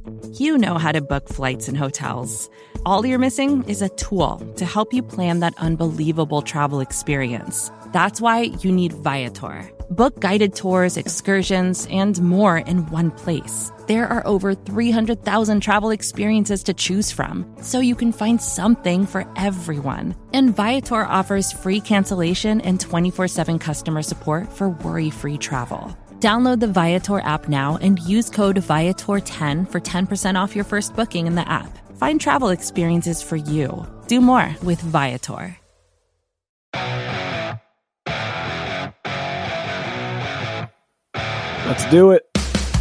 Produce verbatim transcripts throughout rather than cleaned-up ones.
You know how to book flights and hotels. All you're missing is a tool to help you plan that unbelievable travel experience. That's why you need Viator. Book guided tours, excursions, and more in one place. There are over three hundred thousand travel experiences to choose from, so you can find something for everyone. And Viator offers free cancellation and twenty-four seven customer support for worry-free travel. Download the Viator app now and use code Viator ten for ten percent off your first booking in the app. Find travel experiences for you. Do more with Viator. Let's do it.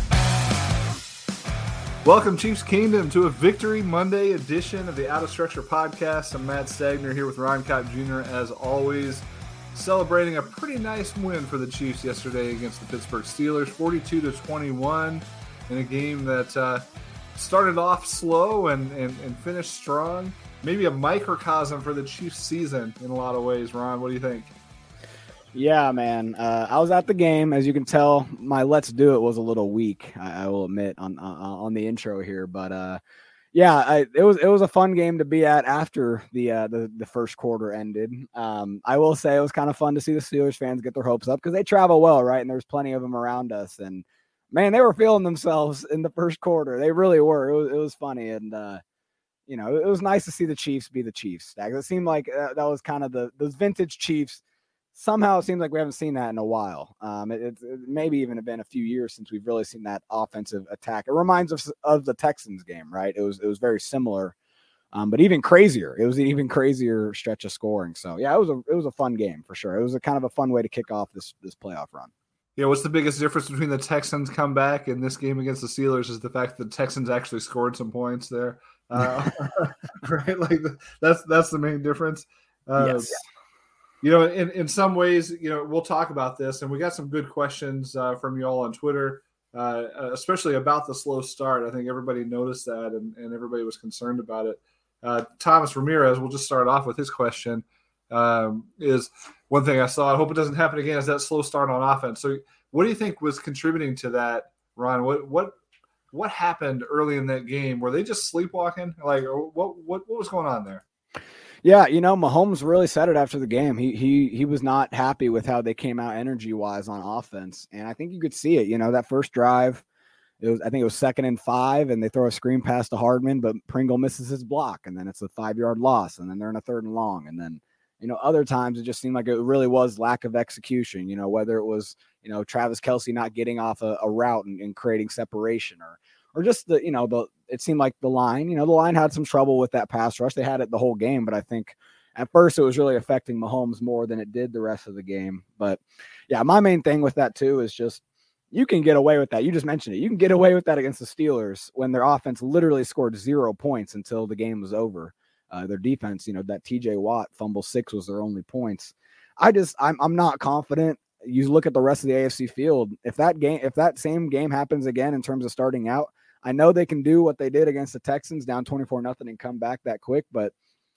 Welcome, Chiefs Kingdom, to a Victory Monday edition of the Out of Structure podcast. I'm Matt Stagner here with Ron Kopp Junior as always, celebrating a pretty nice win for the Chiefs yesterday against the Pittsburgh Steelers, forty-two to twenty-one, in a game that uh, started off slow and, and, and finished strong. Maybe a microcosm for the Chiefs season in a lot of ways. Ron, what do you think? Yeah, man. Uh, I was at the game. As you can tell, my "Let's Do It" was a little weak, I, I will admit, on uh, on the intro here. But uh, yeah, I, it was it was a fun game to be at after the uh, the, the first quarter ended. Um, I will say it was kind of fun to see the Steelers fans get their hopes up because they travel well, right? And there's plenty of them around us. And man, they were feeling themselves in the first quarter. They really were. It was it was funny, and uh, you know, it was nice to see the Chiefs be the Chiefs. It seemed like uh, that was kind of the those vintage Chiefs. Somehow it seems like we haven't seen that in a while. Um, it, it, it maybe even have been a few years since we've really seen that offensive attack. It reminds us of the Texans game, right? It was it was very similar, um, but even crazier. It was an even crazier stretch of scoring. So yeah, it was a it was a fun game for sure. It was a kind of a fun way to kick off this this playoff run. Yeah, what's the biggest difference between the Texans comeback and this game against the Steelers is the fact that the Texans actually scored some points there, uh, right? Like that's that's the main difference. Uh, yes. You know, in, in some ways, you know, we'll talk about this, and we got some good questions uh, from you all on Twitter, uh, especially about the slow start. I think everybody noticed that, and, and everybody was concerned about it. Uh, Thomas Ramirez, we'll just start off with his question, um, is one thing I saw, I hope it doesn't happen again, is that slow start on offense. So what do you think was contributing to that, Ron? What what what happened early in that game? Were they just sleepwalking? Like, what what what was going on there? Yeah, you know, Mahomes really said it after the game. He he he was not happy with how they came out energy-wise on offense, and I think you could see it. You know, that first drive, it was I think it was second and five, and they throw a screen pass to Hardman, but Pringle misses his block, and then it's a five-yard loss, and then they're in a third and long, and then you know other times it just seemed like it really was lack of execution. You know, whether it was you know Travis Kelce not getting off a, a route and, and creating separation, or or just the you know the. It seemed like the line, you know, the line had some trouble with that pass rush. They had it the whole game, but I think at first it was really affecting Mahomes more than it did the rest of the game. But yeah, my main thing with that too is just you can get away with that. You just mentioned it. You can get away with that against the Steelers when their offense literally scored zero points until the game was over. Uh, their defense, you know, that T J Watt fumble six was their only points. I just, I'm, I'm not confident. You look at the rest of the A F C field. If that game, if that same game happens again in terms of starting out, I know they can do what they did against the Texans, down twenty-four nothing, and come back that quick. But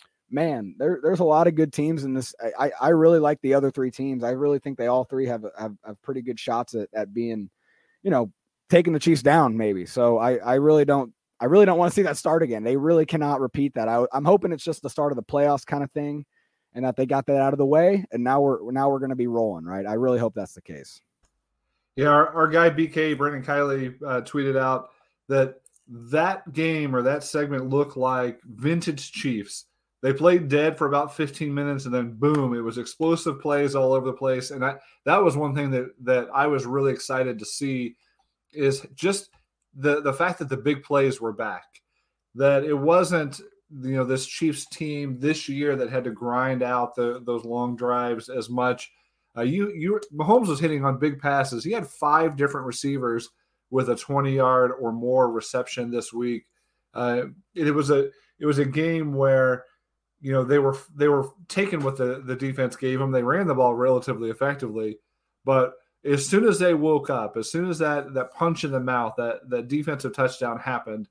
man, there, there's a lot of good teams in this. I, I really like the other three teams. I really think they all three have have, have pretty good shots at, at being, you know, taking the Chiefs down maybe. So I, I really don't I really don't want to see that start again. They really cannot repeat that. I, I'm hoping it's just the start of the playoffs kind of thing, and that they got that out of the way, and now we're now we're going to be rolling, right? I really hope that's the case. Yeah, our, our guy B K Brendan Kiley uh, tweeted out that that game or that segment looked like vintage Chiefs. They played dead for about fifteen minutes, and then boom, it was explosive plays all over the place. And I, that was one thing that that I was really excited to see, is just the the fact that the big plays were back. That it wasn't, you know, this Chiefs team this year that had to grind out the those long drives as much. Uh, you you Mahomes was hitting on big passes. He had five different receivers with a twenty-yard or more reception this week. Uh, it, it was a it was a game where, you know, they were they were taking what the, the defense gave them. They ran the ball relatively effectively, but as soon as they woke up, as soon as that that punch in the mouth, that that defensive touchdown happened,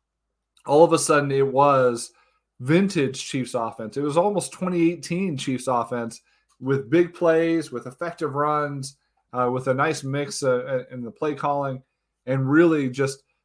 all of a sudden it was vintage Chiefs offense. It was almost twenty eighteen Chiefs offense with big plays, with effective runs, uh, with a nice mix uh, in the play calling. And really just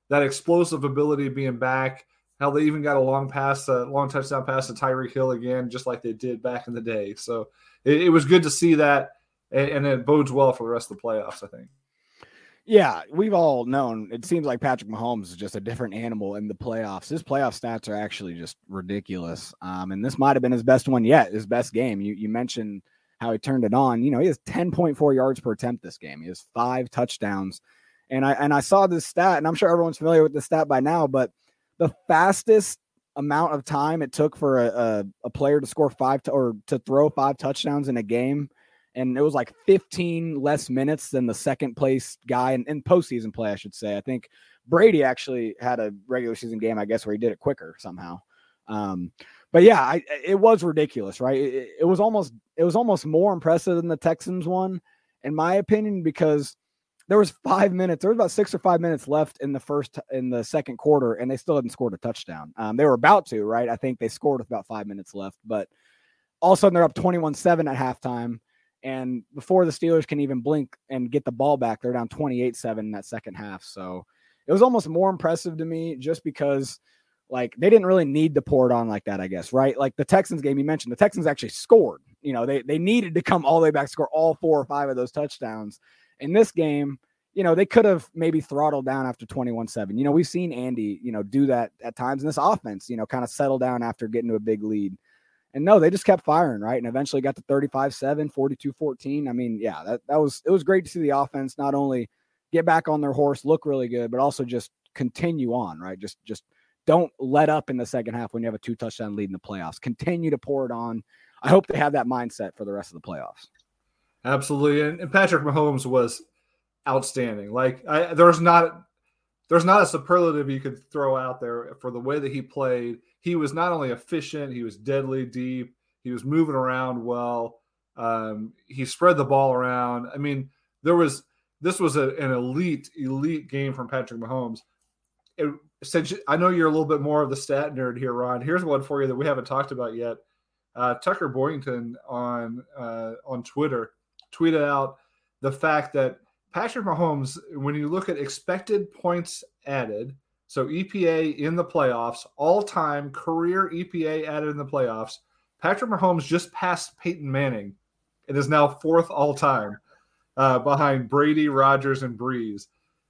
that explosive ability being back. How they even got a long pass, a long touchdown pass to Tyreek Hill again, just like they did back in the day. So it, it was good to see that, and, and it bodes well for the rest of the playoffs, I think. Yeah, we've all known. It seems like Patrick Mahomes is just a different animal in the playoffs. His playoff stats are actually just ridiculous. Um, and this might have been his best one yet, his best game. You you mentioned how he turned it on. You know, he has ten point four yards per attempt this game. He has five touchdowns. And I and I saw this stat, and I'm sure everyone's familiar with this stat by now, but the fastest amount of time it took for a, a, a player to score five to, or to throw five touchdowns in a game, and it was like fifteen less minutes than the second place guy in, in postseason play, I should say. I think Brady actually had a regular season game, I guess, where he did it quicker somehow. Um, but yeah, I, it was ridiculous, right? It, it was almost it was almost more impressive than the Texans one, in my opinion, because there was five minutes. There was about six or five minutes left in the first, in the second quarter, and they still hadn't scored a touchdown. Um, they were about to, right? I think they scored with about five minutes left, but all of a sudden they're up twenty-one seven at halftime. And before the Steelers can even blink and get the ball back, they're down twenty-eight seven in that second half. So it was almost more impressive to me just because, like, they didn't really need to pour it on like that, I guess, right? Like the Texans game you mentioned, the Texans actually scored. You know, they they needed to come all the way back, score all four or five of those touchdowns. In this game, you know, they could have maybe throttled down after twenty-one seven. You know, we've seen Andy, you know, do that at times in this offense, you know, kind of settle down after getting to a big lead. And no, they just kept firing, right? And eventually got to thirty-five seven, forty-two fourteen. I mean, yeah, that, that was, it was great to see the offense not only get back on their horse, look really good, but also just continue on, right? Just, just don't let up in the second half when you have a two touchdown lead in the playoffs. Continue to pour it on. I hope they have that mindset for the rest of the playoffs. Absolutely. And, and Patrick Mahomes was outstanding. Like I, there's not, there's not a superlative you could throw out there for the way that he played. He was not only efficient, he was deadly deep. He was moving around well. Um, he spread the ball around. I mean, there was, this was a, an elite, elite game from Patrick Mahomes. It, since I know you're a little bit more of the stat nerd here, Ron, here's one for you that we haven't talked about yet. Uh, Tucker Boynton on, uh, on Twitter tweeted out the fact that Patrick Mahomes, when you look at expected points added, so E P A in the playoffs, all-time career E P A added in the playoffs, Patrick Mahomes just passed Peyton Manning and is now fourth all-time uh, behind Brady, Rodgers, and Breeze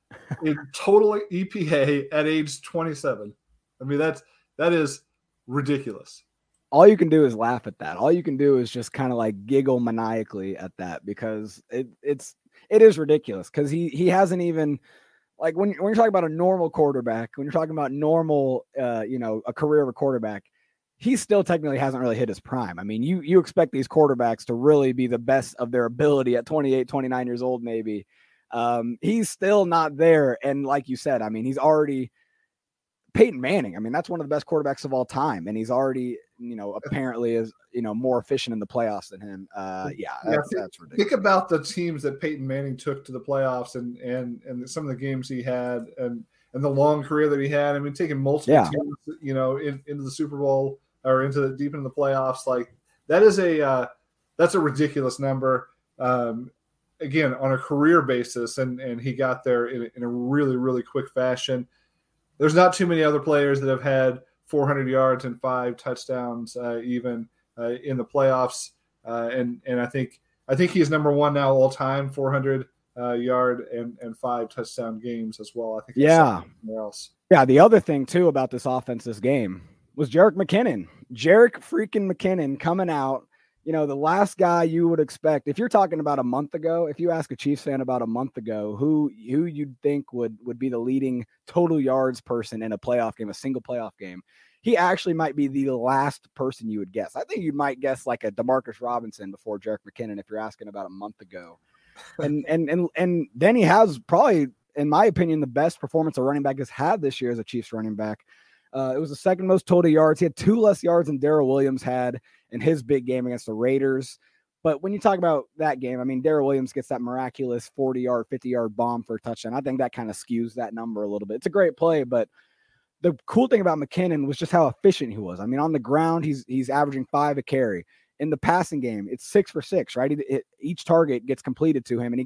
in total E P A at age twenty-seven. I mean, that's that is ridiculous. All you can do is laugh at that. All you can do is just kind of like giggle maniacally at that because it it's it is ridiculous because he he hasn't even like when, when you're talking about a normal quarterback, when you're talking about normal, uh, you know, a career of a quarterback, he still technically hasn't really hit his prime. I mean, you you expect these quarterbacks to really be the best of their ability at twenty-eight, twenty-nine years old, maybe. Um, he's still not there. And like you said, I mean, he's already Peyton Manning. I mean, that's one of the best quarterbacks of all time. And he's already, you know, apparently is, you know, more efficient in the playoffs than him. Uh, yeah, that's, yeah, think, that's ridiculous. Think about the teams that Peyton Manning took to the playoffs and, and, and some of the games he had and, and the long career that he had. I mean, taking multiple yeah. teams, you know, in, into the Super Bowl or into the deep into the playoffs. Like that is a, uh, that's a ridiculous number. Um, again, on a career basis. And, and he got there in, in a really, really quick fashion. There's not too many other players that have had four hundred yards and five touchdowns, uh, even uh, in the playoffs. Uh, and and I think I think he's number one now all time, four hundred uh, yard and, and five touchdown games as well. I think. Yeah. Else. Yeah. The other thing too about this offense, this game was Jerick McKinnon. Jerick freaking McKinnon coming out. You know, the last guy you would expect, if you're talking about a month ago, if you ask a Chiefs fan about a month ago, who who you'd think would would be the leading total yards person in a playoff game, a single playoff game, he actually might be the last person you would guess. I think you might guess like a DeMarcus Robinson before Jerick McKinnon if you're asking about a month ago. and and and and then he has probably, in my opinion, the best performance a running back has had this year as a Chiefs running back. Uh, it was the second most total yards. He had two less yards than Darrell Williams had in his big game against the Raiders. But when you talk about that game, I mean, Darrell Williams gets that miraculous forty-yard, fifty-yard bomb for a touchdown. I think that kind of skews that number a little bit. It's a great play, but the cool thing about McKinnon was just how efficient he was. I mean, on the ground, he's he's averaging five a carry. In the passing game, it's six for six, right? It, it, each target gets completed to him, and he gets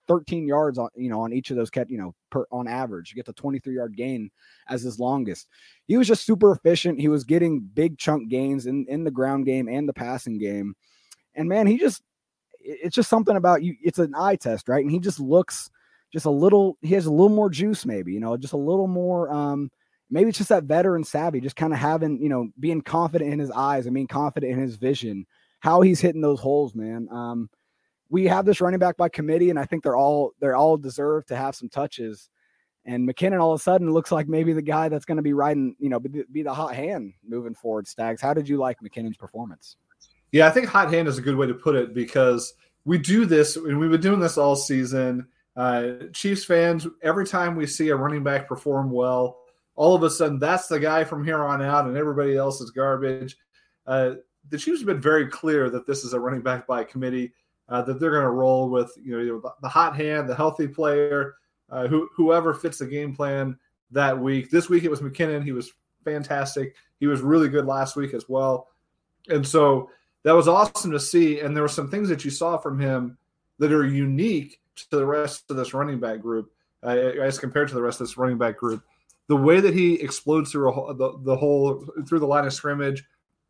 thirteen yards on, you know, on each of those catch, you know, per on average. You get the twenty-three yard gain as his longest. He was just super efficient. He was getting big chunk gains in, in the ground game and the passing game. And man, he just, it's just something about you. It's an eye test, right? And he just looks just a little, he has a little more juice, maybe, you know, just a little more, um, maybe it's just that veteran savvy, just kind of having, you know, being confident in his eyes and being confident in his vision, how he's hitting those holes, man. Um, we have this running back by committee, and I think they're all, they're all deserve to have some touches. And McKinnon all of a sudden looks like maybe the guy that's going to be riding, you know, be, be the hot hand moving forward. Stags, how did you like McKinnon's performance? Yeah, I think hot hand is a good way to put it, because we do this, and we've been doing this all season. Uh, Chiefs fans, every time we see a running back perform well, all of a sudden that's the guy from here on out, and everybody else is garbage. Uh, the Chiefs have been very clear that this is a running back by committee, uh, that they're going to roll with, you know, the, the hot hand, the healthy player, uh, who, whoever fits the game plan that week. This week it was McKinnon. He was fantastic. He was really good last week as well. And so that was awesome to see. And there were some things that you saw from him that are unique to the rest of this running back group, uh, as compared to the rest of this running back group. The way that he explodes through a, the, the whole, through the line of scrimmage,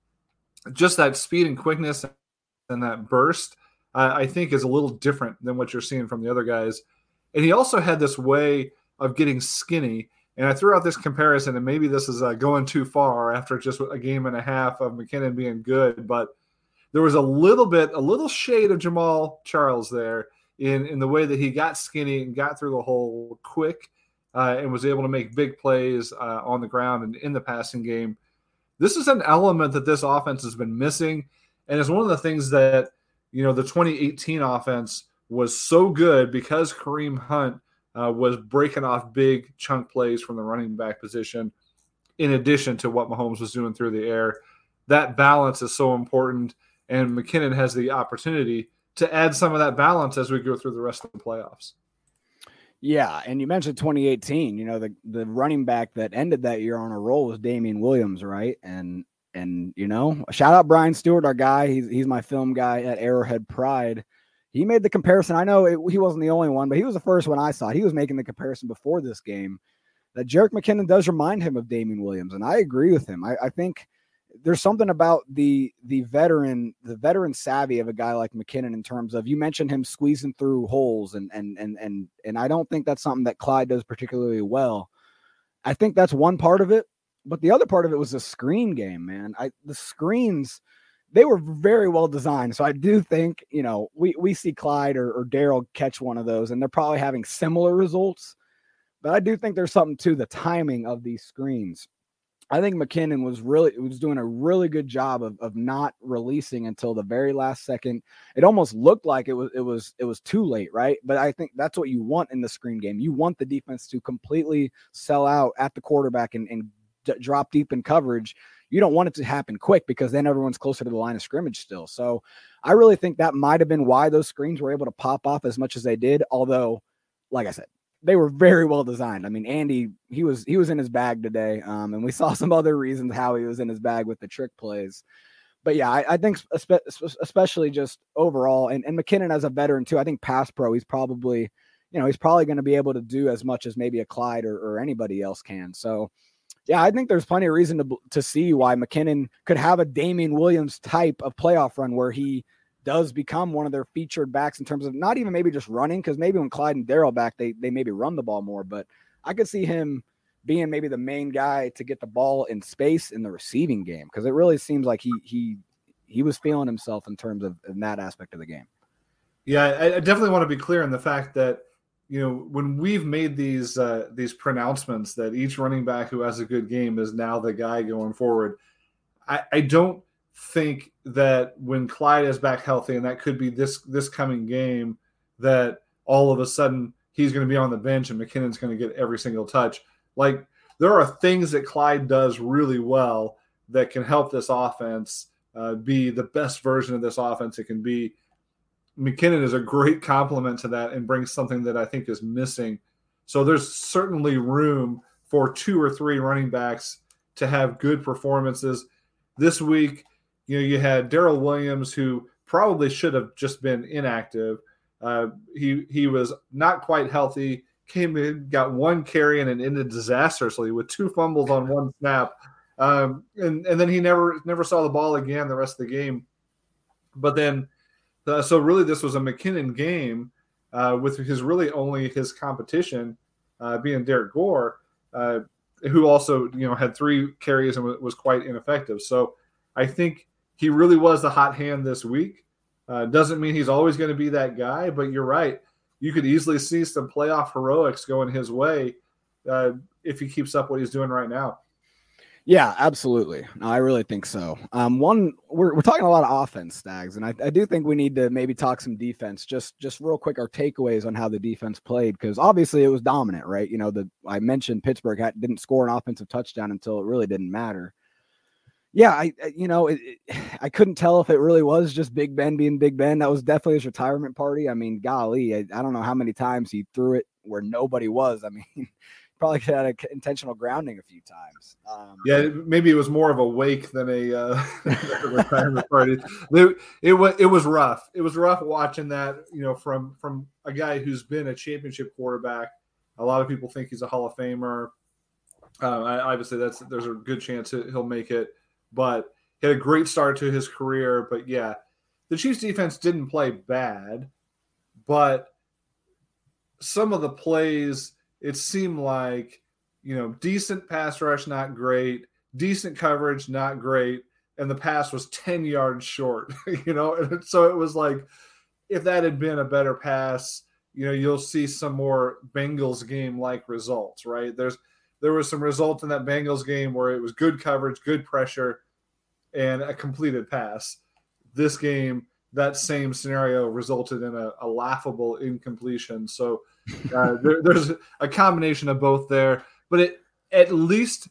just that speed and quickness and that burst, uh, I think is a little different than what you're seeing from the other guys. And he also had this way of getting skinny. And I threw out this comparison, and maybe this is uh, going too far after just a game and a half of McKinnon being good, but there was a little bit, a little shade of Jamal Charles there in, in the way that he got skinny and got through the hole quick, uh, and was able to make big plays uh, on the ground and in the passing game. This is an element that this offense has been missing, and it's one of the things that, you know, the twenty eighteen offense was so good because Kareem Hunt uh, was breaking off big chunk plays from the running back position, in addition to what Mahomes was doing through the air. That balance is so important, and McKinnon has the opportunity to add some of that balance as we go through the rest of the playoffs. Yeah, and you mentioned twenty eighteen. You know, the the running back that ended that year on a roll was Damian Williams, right? And and you know, shout out Brian Stewart, our guy. He's he's my film guy at Arrowhead Pride. He made the comparison. I know it, he wasn't the only one, but he was the first one I saw. He was making the comparison before this game that Jerick McKinnon does remind him of Damian Williams, and I agree with him. I, I think there's something about the the veteran, the veteran savvy of a guy like McKinnon in terms of, you mentioned him squeezing through holes, and and and and and I don't think that's something that Clyde does particularly well. I think that's one part of it, but the other part of it was the screen game, man. I the screens, they were very well designed. So I do think, you know, we we see Clyde or, or Daryl catch one of those, and they're probably having similar results. But I do think there's something to the timing of these screens. I think McKinnon was really was doing a really good job of, of not releasing until the very last second. It almost looked like it was it was it was too late, right? But I think that's what you want in the screen game. You want the defense to completely sell out at the quarterback and, and d- drop deep in coverage. You don't want it to happen quick, because then everyone's closer to the line of scrimmage still. So I really think that might have been why those screens were able to pop off as much as they did. Although, like I said, they were very well designed. I mean, Andy, he was he was in his bag today, um, and we saw some other reasons how he was in his bag with the trick plays. But yeah, I, I think especially just overall, and, and McKinnon as a veteran too, I think pass pro, he's probably, you know, he's probably going to be able to do as much as maybe a Clyde or, or anybody else can. So yeah, I think there's plenty of reason to to see why McKinnon could have a Damian Williams type of playoff run where he does become one of their featured backs in terms of not even maybe just running, because maybe when Clyde and Daryl back, they they maybe run the ball more, but I could see him being maybe the main guy to get the ball in space in the receiving game, because it really seems like he he he was feeling himself in terms of in that aspect of the game. Yeah, I, I definitely want to be clear in the fact that, you know, when we've made these uh, these pronouncements that each running back who has a good game is now the guy going forward, I, I don't think that when Clyde is back healthy, and that could be this this coming game, that all of a sudden he's going to be on the bench and McKinnon's going to get every single touch. Like, there are things that Clyde does really well that can help this offense uh, be the best version of this offense it can be. McKinnon is a great complement to that and brings something that I think is missing. So there's certainly room for two or three running backs to have good performances. This week, you know, you had Daryl Williams, who probably should have just been inactive, Uh, he he was not quite healthy. Came in, got one carry, and it ended disastrously with two fumbles on one snap. Um, and and then he never never saw the ball again the rest of the game. But then, uh, so really, this was a McKinnon game uh, with his really only his competition uh, being Derek Gore, uh, who also you know had three carries and was quite ineffective. So I think he really was the hot hand this week. Uh, doesn't mean he's always going to be that guy, but you're right. You could easily see some playoff heroics going his way uh, if he keeps up what he's doing right now. Yeah, absolutely. No, I really think so. Um, one, we're we're talking a lot of offense, Stags, and I, I do think we need to maybe talk some defense. Just just real quick, our takeaways on how the defense played, because obviously it was dominant, right? You know, the I mentioned Pittsburgh had, didn't score an offensive touchdown until it really didn't matter. Yeah, I, you know, it, it, I couldn't tell if it really was just Big Ben being Big Ben. That was definitely his retirement party. I mean, golly, I, I don't know how many times he threw it where nobody was. I mean, probably could have had an intentional grounding a few times. Um, yeah, maybe it was more of a wake than a, uh, a retirement party. It, it was it was rough. It was rough watching that. You know, from from a guy who's been a championship quarterback. A lot of people think he's a Hall of Famer. Uh, I, obviously, that's there's a good chance he'll make it. But he had a great start to his career. But, yeah, the Chiefs defense didn't play bad. But some of the plays, it seemed like, you know, decent pass rush, not great. Decent coverage, not great. And the pass was ten yards short, you know. And so it was like, if that had been a better pass, you know, you'll see some more Bengals game-like results, right? There's There was some result in that Bengals game where it was good coverage, good pressure, and a completed pass. This game, that same scenario resulted in a, a laughable incompletion. So uh, there, there's a combination of both there. But it at least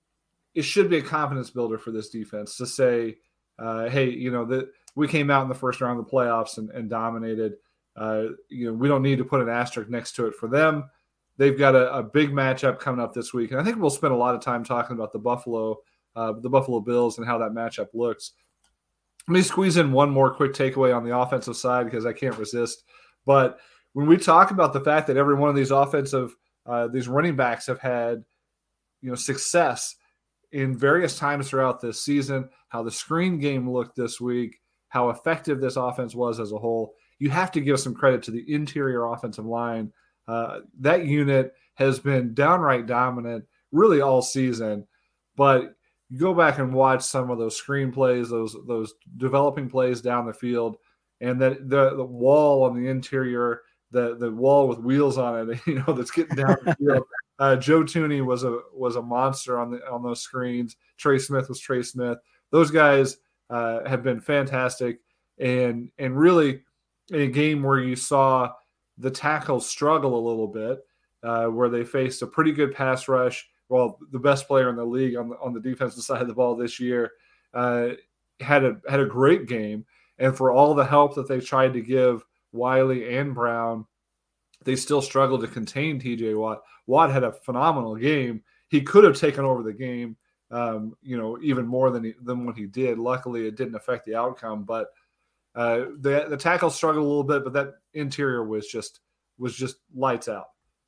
it should be a confidence builder for this defense to say, uh, hey, you know, that we came out in the first round of the playoffs and, and dominated. Uh, you know, we don't need to put an asterisk next to it for them. They've got a, a big matchup coming up this week, and I think we'll spend a lot of time talking about the Buffalo, uh, the Buffalo Bills, and how that matchup looks. Let me squeeze in one more quick takeaway on the offensive side because I can't resist. But when we talk about the fact that every one of these offensive, uh, these running backs have had, you know, success in various times throughout this season, how the screen game looked this week, how effective this offense was as a whole, you have to give some credit to the interior offensive line. Uh, that unit has been downright dominant really all season, but you go back and watch some of those screen plays, those those developing plays down the field, and that the, the wall on the interior, the the wall with wheels on it, you know, that's getting down the field. Uh, Joe Thuney was a was a monster on the on those screens. Trey Smith was Trey Smith. Those guys uh, have been fantastic, and and really in a game where you saw the tackles struggle a little bit, uh, where they faced a pretty good pass rush. Well, the best player in the league on the, on the defensive side of the ball this year uh, had a had a great game. And for all the help that they tried to give Wiley and Brown, they still struggled to contain T J Watt. Watt had a phenomenal game. He could have taken over the game, um, you know, even more than he, than what he did. Luckily, it didn't affect the outcome, but Uh, the the tackle struggled a little bit, but that interior was just was just lights out.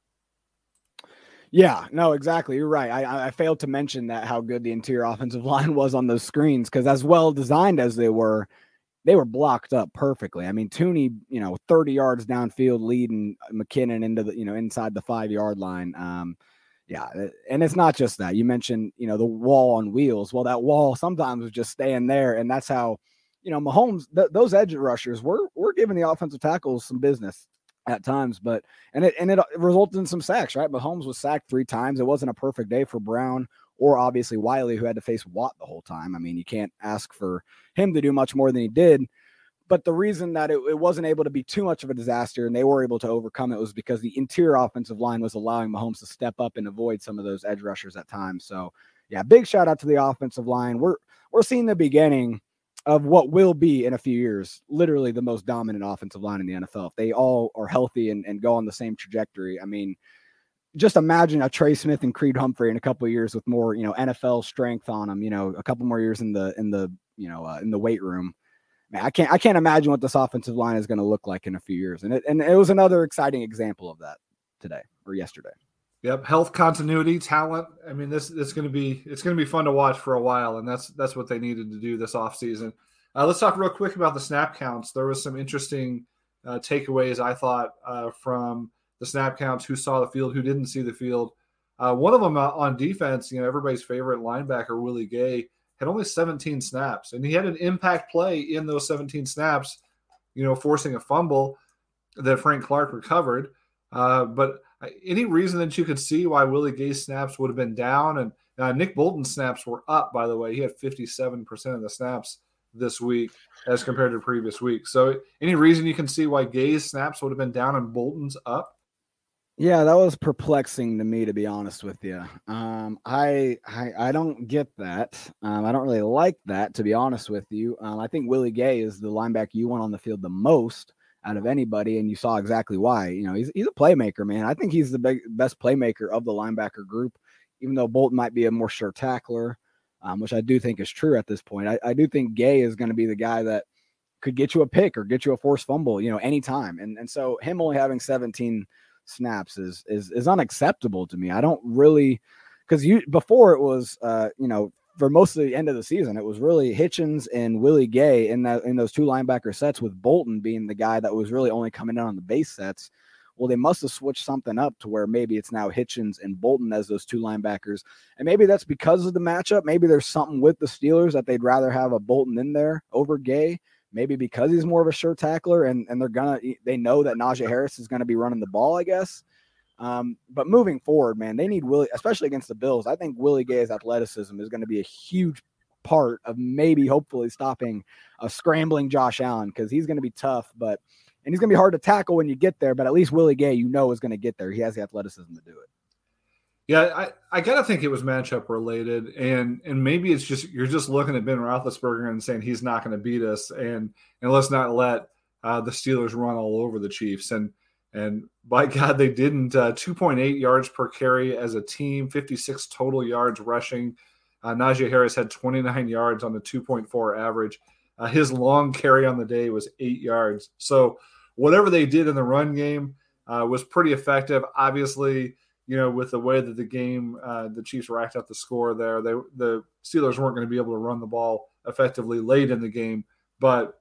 Yeah, no, exactly. You're right. I, I failed to mention that how good the interior offensive line was on those screens, because as well designed as they were, they were blocked up perfectly. I mean, Thuney, you know, thirty yards downfield leading McKinnon into the, you know, inside the five yard line. Um, yeah, and it's not just that. You mentioned, you know, the wall on wheels. Well, that wall sometimes was just staying there, and that's how. You know, Mahomes, th- those edge rushers, we're we're giving the offensive tackles some business at times, but and it and it resulted in some sacks, right? Mahomes was sacked three times. It wasn't a perfect day for Brown or obviously Wiley, who had to face Watt the whole time. I mean, you can't ask for him to do much more than he did. But the reason that it, it wasn't able to be too much of a disaster and they were able to overcome it was because the interior offensive line was allowing Mahomes to step up and avoid some of those edge rushers at times. So, yeah, big shout out to the offensive line. We're we're seeing the beginning of what will be in a few years, literally the most dominant offensive line in the N F L. If they all are healthy and, and go on the same trajectory, I mean, just imagine a Trey Smith and Creed Humphrey in a couple of years with more, you know, N F L strength on them, you know, a couple more years in the, in the, you know, uh, in the weight room. man, I can't I can't imagine what this offensive line is going to look like in a few years. And it and it was another exciting example of that today or yesterday. Yep, health, continuity, talent. I mean, this it's going to be it's going to be fun to watch for a while, and that's that's what they needed to do this offseason. Uh, let's talk real quick about the snap counts. There was some interesting uh, takeaways, I thought, uh, from the snap counts. Who saw the field? Who didn't see the field? Uh, one of them uh, on defense, you know, everybody's favorite linebacker, Willie Gay, had only seventeen snaps, and he had an impact play in those seventeen snaps. You know, forcing a fumble that Frank Clark recovered, uh, but. Any reason that you could see why Willie Gay's snaps would have been down? And uh, Nick Bolton's snaps were up, by the way. He had fifty-seven percent of the snaps this week as compared to previous week. So any reason you can see why Gay's snaps would have been down and Bolton's up? Yeah, that was perplexing to me, to be honest with you. Um, I, I I don't get that. Um, I don't really like that, to be honest with you. Um, I think Willie Gay is the linebacker you want on the field the most out of anybody, and you saw exactly why. You know, he's he's a playmaker, man. I think he's the big, best playmaker of the linebacker group, even though Bolton might be a more sure tackler, um, which I do think is true at this point. I, I do think Gay is going to be the guy that could get you a pick or get you a forced fumble, you know, anytime. And and so him only having seventeen snaps is is is unacceptable to me. I don't really, because you before it was, uh, you know, for most of the end of the season, it was really Hitchens and Willie Gay in that in those two linebacker sets, with Bolton being the guy that was really only coming in on the base sets. Well, they must have switched something up to where maybe it's now Hitchens and Bolton as those two linebackers. And maybe that's because of the matchup. Maybe there's something with the Steelers that they'd rather have a Bolton in there over Gay. Maybe because he's more of a sure tackler and, and they're gonna they know that Najee Harris is going to be running the ball, I guess. Um, but moving forward, man, they need Willie, especially against the Bills. I think Willie Gay's athleticism is going to be a huge part of maybe hopefully stopping a scrambling Josh Allen, because he's going to be tough, but and he's going to be hard to tackle when you get there. But at least Willie Gay, you know, is going to get there. He has the athleticism to do it. Yeah, I, I gotta think it was matchup related, and and maybe it's just you're just looking at Ben Roethlisberger and saying he's not going to beat us, and and let's not let uh, the Steelers run all over the Chiefs. And and by God, they didn't. Uh, two point eight yards per carry as a team, fifty-six total yards rushing. Uh, Najee Harris had twenty-nine yards on the two point four average. Uh, his long carry on the day was eight yards. So whatever they did in the run game uh, was pretty effective. Obviously, you know, with the way that the game, uh, the Chiefs racked up the score there, they, the Steelers weren't going to be able to run the ball effectively late in the game. But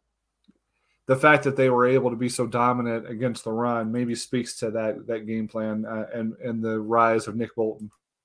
the fact that they were able to be so dominant against the run maybe speaks to that that game plan uh, and and the rise of Nick Bolton.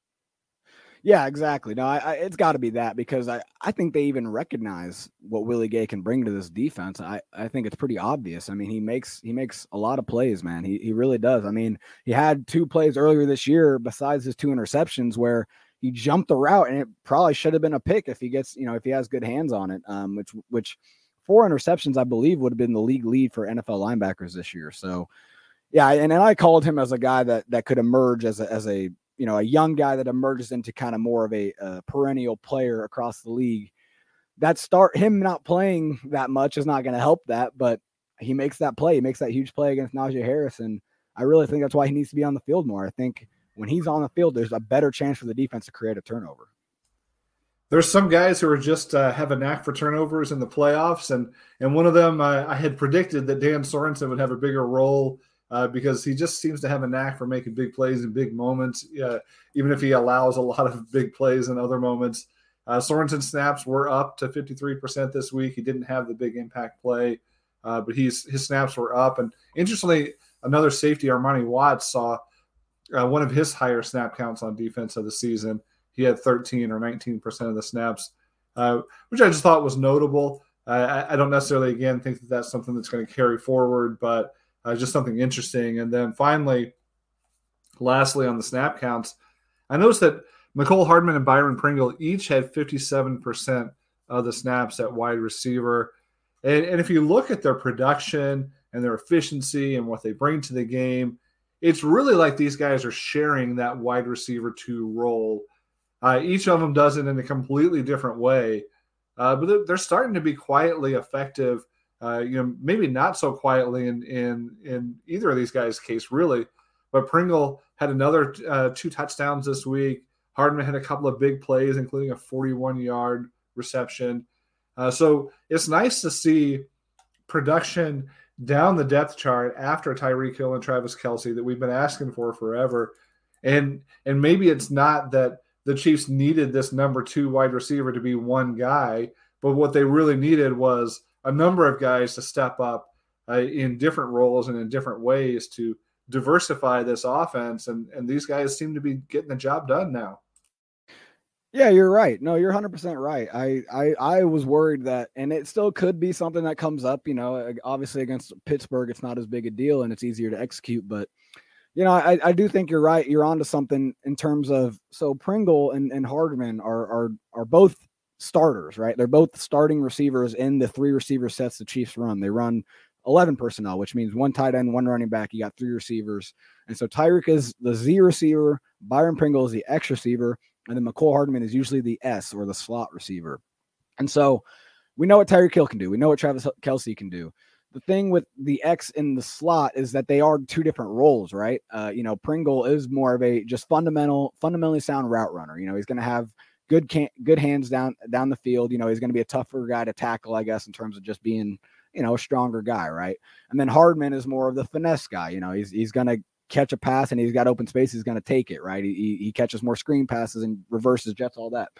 Yeah, exactly. No, I, I, it's got to be that, because I, I think they even recognize what Willie Gay can bring to this defense. I, I think it's pretty obvious. I mean, he makes he makes a lot of plays, man. He he really does. I mean, he had two plays earlier this year besides his two interceptions where he jumped the route, and it probably should have been a pick if he gets, you know, if he has good hands on it. Um, which which four interceptions, I believe, would have been the league lead for N F L linebackers this year. So, yeah, and, and I called him as a guy that that could emerge as a as a you know, a young guy that emerges into kind of more of a, a perennial player across the league. That start him not playing that much is not going to help that, but he makes that play. He makes that huge play against Najee Harris. And I really think that's why he needs to be on the field more. I think when he's on the field, there's a better chance for the defense to create a turnover. There's some guys who are just uh, have a knack for turnovers in the playoffs. And, and one of them, uh, I had predicted that Dan Sorensen would have a bigger role Uh, because he just seems to have a knack for making big plays in big moments, uh, even if he allows a lot of big plays in other moments. Uh, Sorensen's snaps were up to fifty-three percent this week. He didn't have the big impact play, uh, but he's his snaps were up. And interestingly, another safety, Armani Watts, saw uh, one of his higher snap counts on defense of the season. He had thirteen or nineteen percent of the snaps, uh, which I just thought was notable. Uh, I, I don't necessarily, again, think that that's something that's going to carry forward, but Uh, just something interesting. And then finally, lastly, on the snap counts, I noticed that Mecole Hardman and Byron Pringle each had fifty-seven percent of the snaps at wide receiver. And, and if you look at their production and their efficiency and what they bring to the game, it's really like these guys are sharing that wide receiver two role. Uh, each of them does it in a completely different way, uh, but they're, they're starting to be quietly effective. Uh, you know, maybe not so quietly in in in either of these guys' case, really. But Pringle had another uh, two touchdowns this week. Hardman had a couple of big plays, including a forty-one-yard reception. Uh, so it's nice to see production down the depth chart after Tyreek Hill and Travis Kelce that we've been asking for forever. And and maybe it's not that the Chiefs needed this number two wide receiver to be one guy, but what they really needed was a number of guys to step up uh, in different roles and in different ways to diversify this offense. And, and these guys seem to be getting the job done now. Yeah, you're right. No, you're one hundred percent right. I, I I was worried that, and it still could be something that comes up, you know, obviously against Pittsburgh, it's not as big a deal and it's easier to execute. But, you know, I, I do think you're right. You're onto something in terms of, so Pringle and, and Hardman are, are, are both starters, right? They're both starting receivers in the three receiver sets the Chiefs run. They run eleven personnel, which means one tight end, one running back. You got three receivers. And so Tyreek is the Z receiver, Byron Pringle is the X receiver, and then McCole Hardman is usually the S or the slot receiver. And so we know what Tyreek Hill can do. We know what Travis Kelce can do. The thing with the X in the slot is that they are two different roles, right? Uh, you know, Pringle is more of a just fundamental, fundamentally sound route runner. You know, he's going to have good, can- good hands down, down the field. You know, he's going to be a tougher guy to tackle, I guess, in terms of just being, you know, a stronger guy, right? And then Hardman is more of the finesse guy. You know, he's, he's going to catch a pass and he's got open space, he's going to take it, right? He, he catches more screen passes and reverses jets, all that.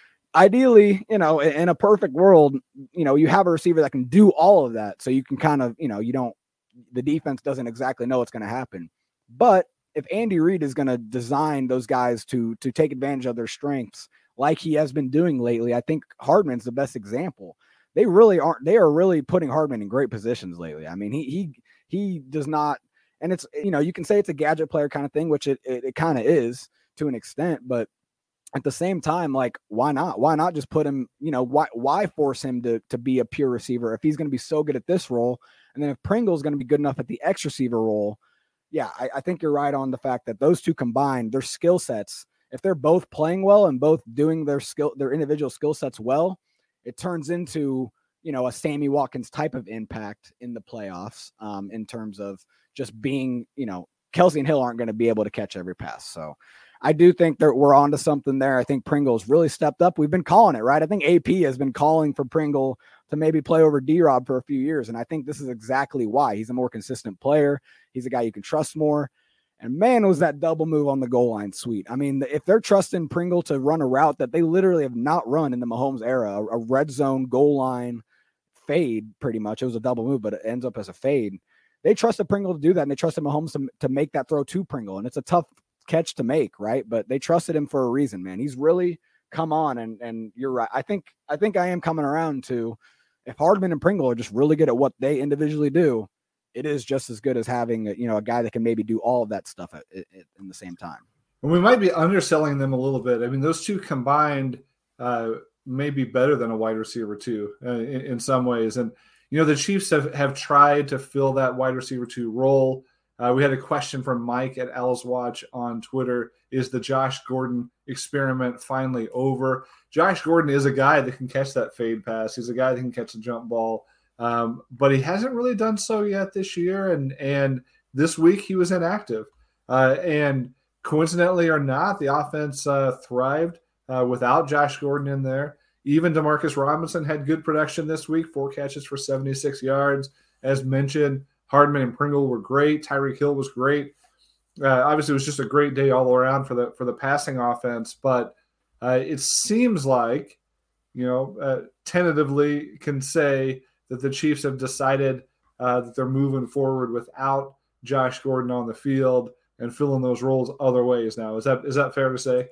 Ideally, you know, in a perfect world, you know, you have a receiver that can do all of that. So you can kind of, you know, you don't, the defense doesn't exactly know what's going to happen. But if Andy Reid is going to design those guys to, to take advantage of their strengths, like he has been doing lately, I think Hardman's the best example. They really aren't, they are really putting Hardman in great positions lately. I mean, he, he, he does not, and it's, you know, you can say it's a gadget player kind of thing, which it, it, it kind of is to an extent, but at the same time, like, why not? Why not just put him, you know, why, why force him to, to be a pure receiver if he's going to be so good at this role? And then if Pringle's going to be good enough at the X receiver role, yeah, I, I think you're right on the fact that those two combined, their skill sets, if they're both playing well and both doing their skill, their individual skill sets well, it turns into, you know, a Sammy Watkins type of impact in the playoffs um, in terms of just being, you know, Kelce and Hill aren't going to be able to catch every pass. So I do think that we're onto something there. I think Pringle's really stepped up. We've been calling it, right? I think A P has been calling for Pringle to maybe play over D-Rob for a few years. And I think this is exactly why. He's a more consistent player. He's a guy you can trust more. And man, was that double move on the goal line sweet. I mean, if they're trusting Pringle to run a route that they literally have not run in the Mahomes era, a, a red zone goal line fade, pretty much. It was a double move, but it ends up as a fade. They trusted Pringle to do that, and they trusted Mahomes to, to make that throw to Pringle. And it's a tough catch to make, right? But they trusted him for a reason, man. He's really come on, and and you're right. I think I think I am coming around to, if Hardman and Pringle are just really good at what they individually do, it is just as good as having a, you know, a guy that can maybe do all of that stuff at, at, at, in the same time. And we might be underselling them a little bit. I mean, those two combined uh, may be better than a wide receiver too, uh, in, in some ways. And you know, the Chiefs have, have tried to fill that wide receiver two role. Uh, we had a question from Mike at Owls Watch on Twitter. Is the Josh Gordon experiment finally over? Josh Gordon is a guy that can catch that fade pass. He's a guy that can catch a jump ball. Um, but he hasn't really done so yet this year. And, and this week he was inactive. Uh, and coincidentally or not, the offense uh, thrived uh, without Josh Gordon in there. Even Demarcus Robinson had good production this week, four catches for seventy-six yards. As mentioned, Hardman and Pringle were great. Tyreek Hill was great. Uh, obviously, it was just a great day all around for the for the passing offense. But uh, it seems like, you know, uh, tentatively can say that the Chiefs have decided uh, that they're moving forward without Josh Gordon on the field and filling those roles other ways now. Is that is that fair to say?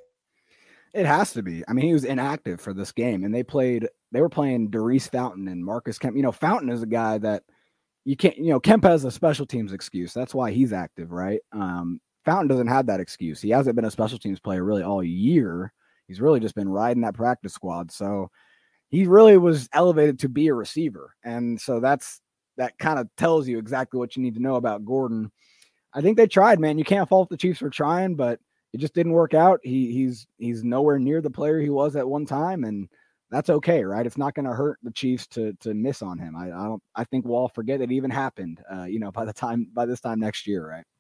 It has to be. I mean, he was inactive for this game, and they played. They were playing Darius Fountain and Marcus Kemp. You know, Fountain is a guy that you can't. You know, Kemp has a special teams excuse. That's why he's active, right? Um, Fountain doesn't have that excuse. He hasn't been a special teams player really all year. He's really just been riding that practice squad. So he really was elevated to be a receiver, and so that's that kind of tells you exactly what you need to know about Gordon. I think they tried, man. You can't fault the Chiefs for trying, but it just didn't work out. He he's he's nowhere near the player he was at one time, and that's okay, right? It's not going to hurt the Chiefs to to miss on him. I, I don't. I think we'll all forget it even happened. Uh, you know, by the time by this time next year, right?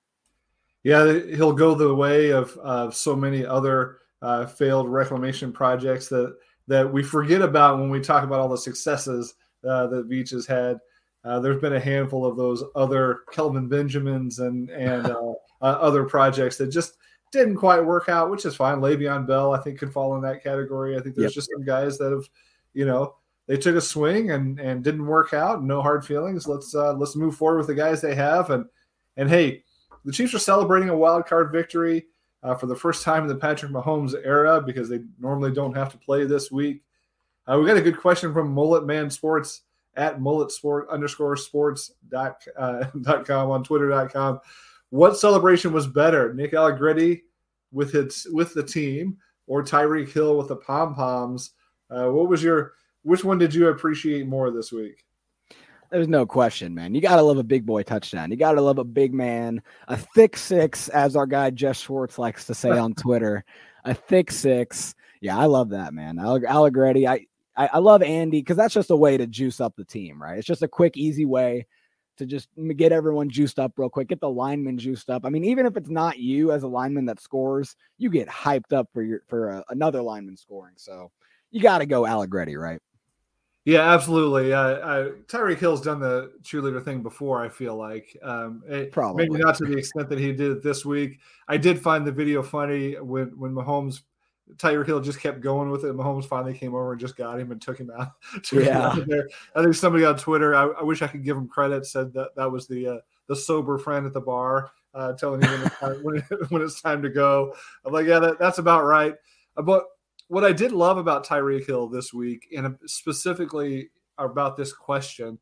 Yeah, he'll go the way of uh, so many other uh, failed reclamation projects that that we forget about when we talk about all the successes uh, that Veach has had. Uh, there's been a handful of those other Kelvin Benjamins and and uh, uh, other projects that just didn't quite work out, which is fine. Le'Veon Bell, I think, could fall in that category. I think there's yep. just some guys that have, you know, they took a swing and and didn't work out. No hard feelings. Let's uh, let's move forward with the guys they have. And and hey, the Chiefs are celebrating a wild card victory uh, for the first time in the Patrick Mahomes era because they normally don't have to play this week. Uh, we got a good question from Mullet Man Sports at mullet sport underscore sports dot, uh, dot com on twitter dot com. What celebration was better, Nick Allegretti with its with the team or Tyreek Hill with the pom poms? Uh, what was your which one did you appreciate more this week? There's no question, man. You gotta love a big boy touchdown. You gotta love a big man, a thick six, as our guy Jeff Schwartz likes to say on Twitter. A thick six. Yeah, I love that, man. Allegretti. I. I, I love Andy because that's just a way to juice up the team, right? It's just a quick, easy way to just get everyone juiced up real quick, get the linemen juiced up. I mean, even if it's not you as a lineman that scores, you get hyped up for your for a, another lineman scoring. So you got to go Allegretti, right? Yeah, absolutely. Uh, uh, Tyreek Hill's done the cheerleader thing before, I feel like. Um, it, Probably. Maybe not to the extent that he did this week. I did find the video funny when, when Mahomes – Tyreek Hill just kept going with it. Mahomes finally came over and just got him and took him out. took yeah. him out there. I think somebody on Twitter, I, I wish I could give him credit, said that that was the uh, the sober friend at the bar uh, telling him when it's, time, when, it, when it's time to go. I'm like, yeah, that, that's about right. But what I did love about Tyreek Hill this week, and specifically about this question,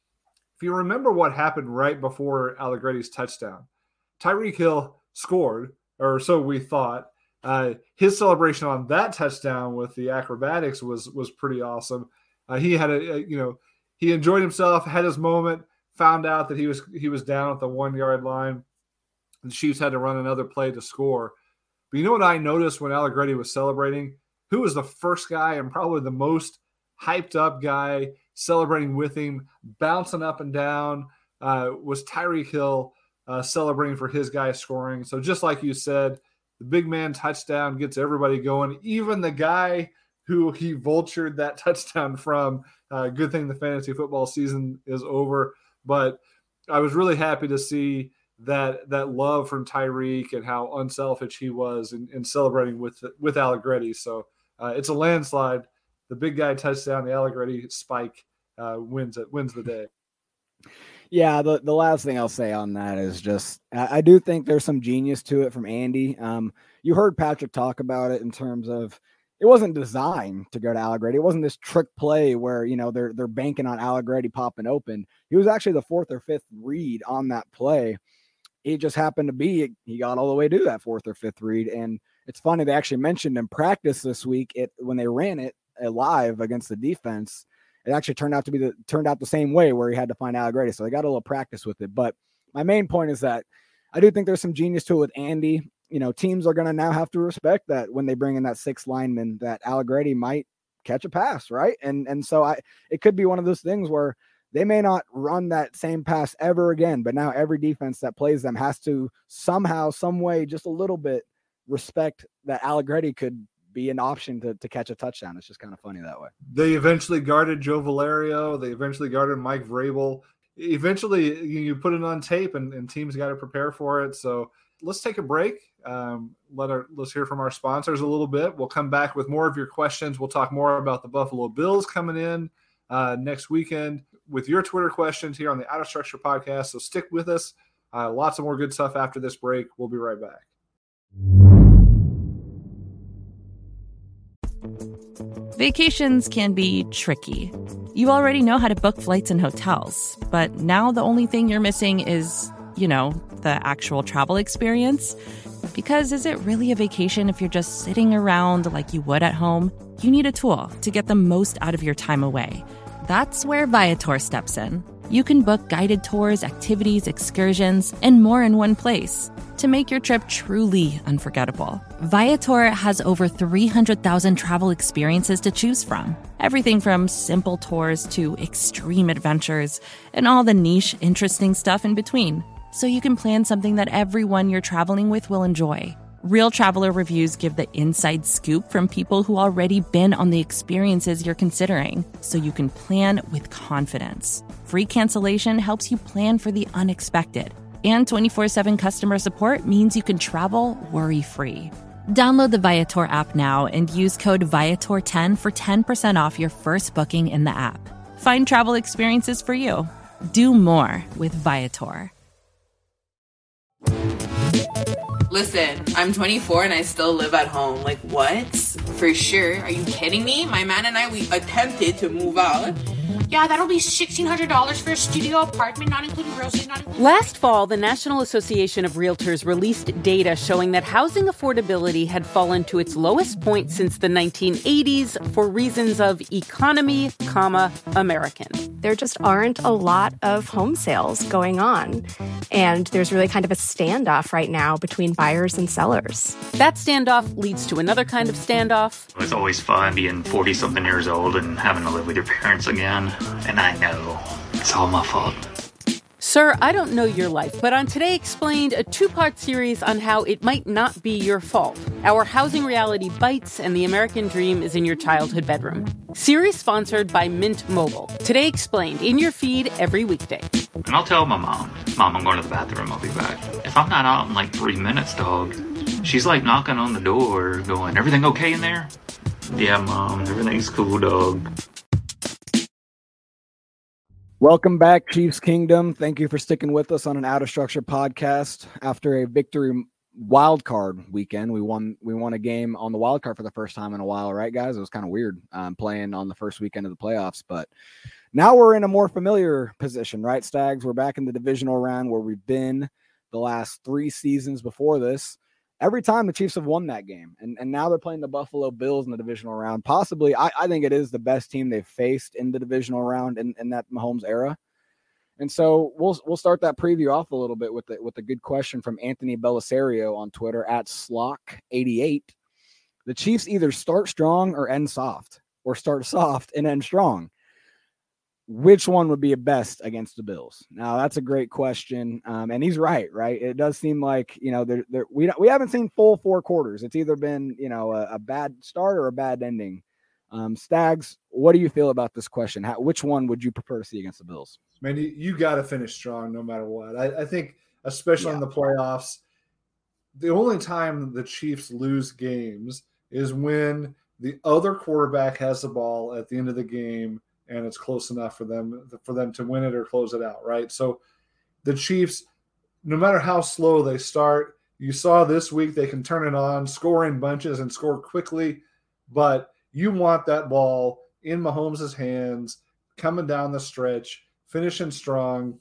if you remember what happened right before Allegretti's touchdown, Tyreek Hill scored, or so we thought. Uh, his celebration on that touchdown with the acrobatics was was pretty awesome. Uh, he had a, a you know he enjoyed himself, had his moment, found out that he was he was down at the one yard line. The Chiefs had to run another play to score. But you know what I noticed when Allegretti was celebrating? Who was the first guy and probably the most hyped up guy celebrating with him, bouncing up and down? Uh, was Tyreek Hill uh, celebrating for his guy scoring? So just like you said. The big man touchdown gets everybody going, even the guy who he vultured that touchdown from. Uh, good thing the fantasy football season is over. But I was really happy to see that that love from Tyreek and how unselfish he was in, in celebrating with with Allegretti. So uh, it's a landslide. The big guy touchdown, the Allegretti spike uh, wins it wins the day. Yeah, the, the last thing I'll say on that is just I, I do think there's some genius to it from Andy. Um, you heard Patrick talk about it in terms of it wasn't designed to go to Allegretti. It wasn't this trick play where, you know, they're they're banking on Allegretti popping open. He was actually the fourth or fifth read on that play. It just happened to be he got all the way to that fourth or fifth read. And it's funny, they actually mentioned in practice this week it when they ran it live against the defense. It actually turned out to be the turned out the same way where he had to find Allegretti. So they got a little practice with it. But my main point is that I do think there's some genius to it with Andy. You know, teams are going to now have to respect that when they bring in that sixth lineman, that Allegretti might catch a pass, right? And and so I it could be one of those things where they may not run that same pass ever again, but now every defense that plays them has to somehow, some way, just a little bit respect that Allegretti could be an option to, to catch a touchdown. It's just kind of funny that way. They eventually guarded Joe Valerio. They eventually guarded Mike Vrabel. Eventually, you put it on tape, and, and teams got to prepare for it. So let's take a break. Um, let our let's hear from our sponsors a little bit. We'll come back with more of your questions. We'll talk more about the Buffalo Bills coming in uh, next weekend with your Twitter questions here on the Out of Structure podcast. So stick with us. Uh, lots of more good stuff after this break. We'll be right back. Vacations can be tricky. You already know how to book flights and hotels, but now the only thing you're missing is, you know, the actual travel experience. Because is it really a vacation if you're just sitting around like you would at home? You need a tool to get the most out of your time away. That's where Viator steps in. You can book guided tours, activities, excursions, and more in one place to make your trip truly unforgettable. Viator has over three hundred thousand travel experiences to choose from. Everything from simple tours to extreme adventures and all the niche, interesting stuff in between. So you can plan something that everyone you're traveling with will enjoy. Real Traveler reviews give the inside scoop from people who already been on the experiences you're considering, so you can plan with confidence. Free cancellation helps you plan for the unexpected. And twenty-four seven customer support means you can travel worry-free. Download the Viator app now and use code Viator ten for ten percent off your first booking in the app. Find travel experiences for you. Do more with Viator. Listen, I'm twenty-four and I still live at home. Like, what? For sure. Are you kidding me? My man and I, we attempted to move out. Yeah, that'll be sixteen hundred dollars for a studio apartment, not including groceries, not including... Last fall, the National Association of Realtors released data showing that housing affordability had fallen to its lowest point since the nineteen eighties for reasons of economy, comma, American. There just aren't a lot of home sales going on. And there's really kind of a standoff right now between buyers and sellers. That standoff leads to another kind of standoff. It's always fun being forty-something years old and having to live with your parents again. And I know it's all my fault. Sir, I don't know your life, but on Today Explained, a two-part series on how it might not be your fault. Our housing reality bites and the American dream is in your childhood bedroom. Series sponsored by Mint Mobile. Today Explained, in your feed every weekday. And I'll tell my mom, Mom, I'm going to the bathroom, I'll be back. If I'm not out in like three minutes, dog, she's like knocking on the door going, everything okay in there? Yeah, Mom, everything's cool, dog. Welcome back, Chiefs Kingdom. Thank you for sticking with us on an Out of Structure podcast. After a victory wild card weekend, we won we won a game on the wild card for the first time in a while, right, guys? It was kind of weird um, playing on the first weekend of the playoffs, but now we're in a more familiar position, right, Stags? We're back in the divisional round where we've been the last three seasons before this. Every time the Chiefs have won that game, and, and now they're playing the Buffalo Bills in the divisional round. Possibly, I, I think it is the best team they've faced in the divisional round in, in that Mahomes era. And so we'll we'll start that preview off a little bit with the, with a good question from Anthony Belisario on Twitter at Slock eighty-eight. The Chiefs either start strong or end soft, or start soft and end strong. Which one would be a best against the Bills? Now, that's a great question. Um, and he's right, right? It does seem like, you know, they're, they're, we we haven't seen full four quarters. It's either been, you know, a, a bad start or a bad ending. Um, Stags, what do you feel about this question? How, which one would you prefer to see against the Bills? Man, you, you got to finish strong no matter what. I, I think, especially yeah. in the playoffs, the only time the Chiefs lose games is when the other quarterback has the ball at the end of the game and it's close enough for them for them to win it or close it out, right? So the Chiefs, no matter how slow they start, you saw this week they can turn it on, score in bunches and score quickly, but you want that ball in Mahomes' hands, coming down the stretch, finishing strong.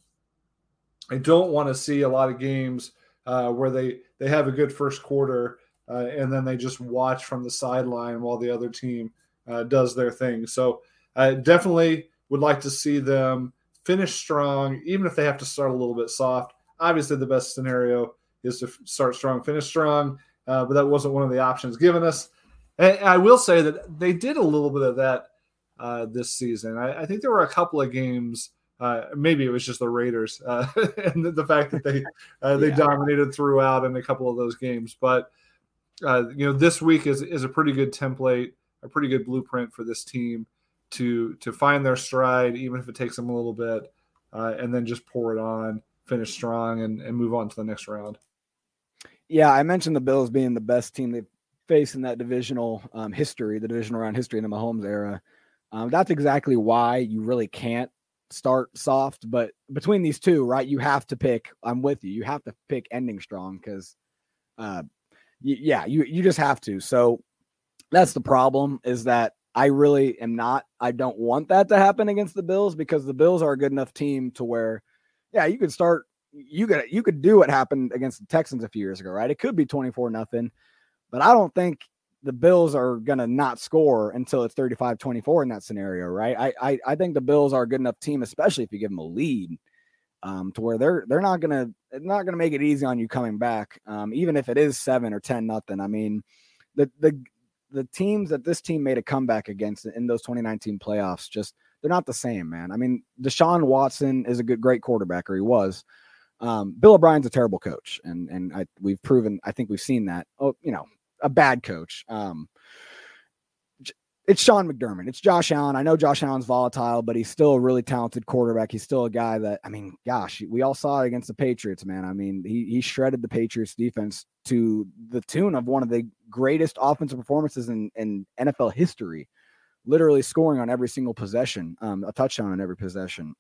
I don't want to see a lot of games uh, where they, they have a good first quarter uh, and then they just watch from the sideline while the other team uh, does their thing. So I definitely would like to see them finish strong, even if they have to start a little bit soft. Obviously, the best scenario is to start strong, finish strong, uh, but that wasn't one of the options given us. And I will say that they did a little bit of that uh, this season. I, I think there were a couple of games, uh, maybe it was just the Raiders, uh, and the, the fact that they uh, they yeah. dominated throughout in a couple of those games. But uh, you know, this week is is a pretty good template, a pretty good blueprint for this team to to find their stride, even if it takes them a little bit, uh, and then just pour it on, finish strong, and, and move on to the next round. Yeah, I mentioned the Bills being the best team they've faced in that divisional um, history, the divisional round history in the Mahomes era. Um, that's exactly why you really can't start soft. But between these two, right, you have to pick. I'm with you. You have to pick ending strong because, uh, y- yeah, you you just have to. So that's the problem, is that I really am not, I don't want that to happen against the Bills, because the Bills are a good enough team to where, yeah, you could start, you could, you could do what happened against the Texans a few years ago, right? It could be twenty-four nothing, but I don't think the Bills are going to not score until it's thirty-five twenty-four in that scenario, right? I, I, I think the Bills are a good enough team, especially if you give them a lead, um, to where they're, they're not going to, not going to make it easy on you coming back. Um, even if it is seven or ten nothing. I mean, the, the, the teams that this team made a comeback against in those twenty nineteen playoffs, just, they're not the same, man. I mean, Deshaun Watson is a good, great quarterback, or he was. Um, Bill O'Brien's a terrible coach, and and I, we've proven. I think we've seen that. Oh, you know, a bad coach. Um, it's Sean McDermott. It's Josh Allen. I know Josh Allen's volatile, but he's still a really talented quarterback. He's still a guy that, I mean, gosh, we all saw it against the Patriots, man. I mean, he he shredded the Patriots defense to the tune of one of the greatest offensive performances in, in N F L history, literally scoring on every single possession, um, a touchdown on every possession.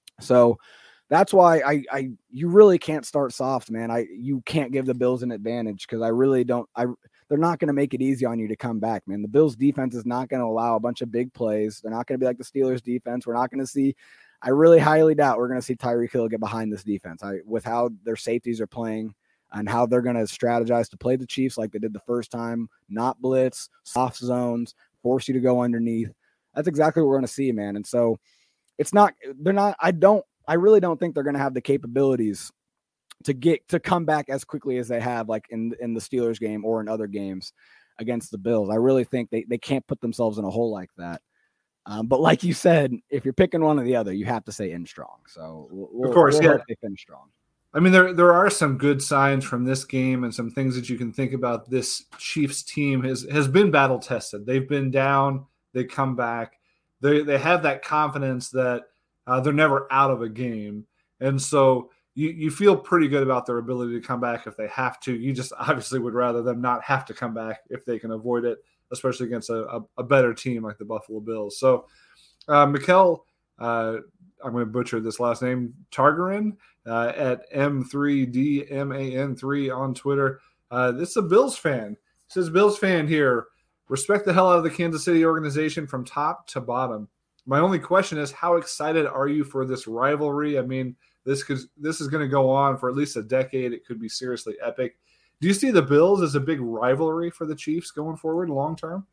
So that's why I, I, you really can't start soft, man. I, you can't give the Bills an advantage because I really don't, I, they're not going to make it easy on you to come back, man. The Bills defense is not going to allow a bunch of big plays. They're not going to be like the Steelers defense. We're not going to see, I really highly doubt we're going to see Tyreek Hill get behind this defense. I, with how their safeties are playing and how they're going to strategize to play the Chiefs like they did the first time, not blitz, soft zones, force you to go underneath. That's exactly what we're going to see, man. And so it's not, they're not, I don't, I really don't think they're going to have the capabilities to get to come back as quickly as they have, like in in the Steelers game or in other games against the Bills. I really think they, they can't put themselves in a hole like that. Um, but like you said, if you're picking one or the other, you have to say in strong. So we'll, of course, we'll yeah, hope they finish strong. I mean, there there are some good signs from this game and some things that you can think about. This Chiefs team has has been battle tested. They've been down, they come back. They they have that confidence that uh, they're never out of a game, and so. You, you feel pretty good about their ability to come back if they have to. You just obviously would rather them not have to come back if they can avoid it, especially against a, a, a better team like the Buffalo Bills. So, uh, Mikel, uh, I'm going to butcher this last name, Targarin, uh, at M three D M A N three on Twitter. Uh, this is a Bills fan. It says, Bills fan here. Respect the hell out of the Kansas City organization from top to bottom. My only question is, how excited are you for this rivalry? I mean, This could, this is going to go on for at least a decade. It could be seriously epic. Do you see the Bills as a big rivalry for the Chiefs going forward long term?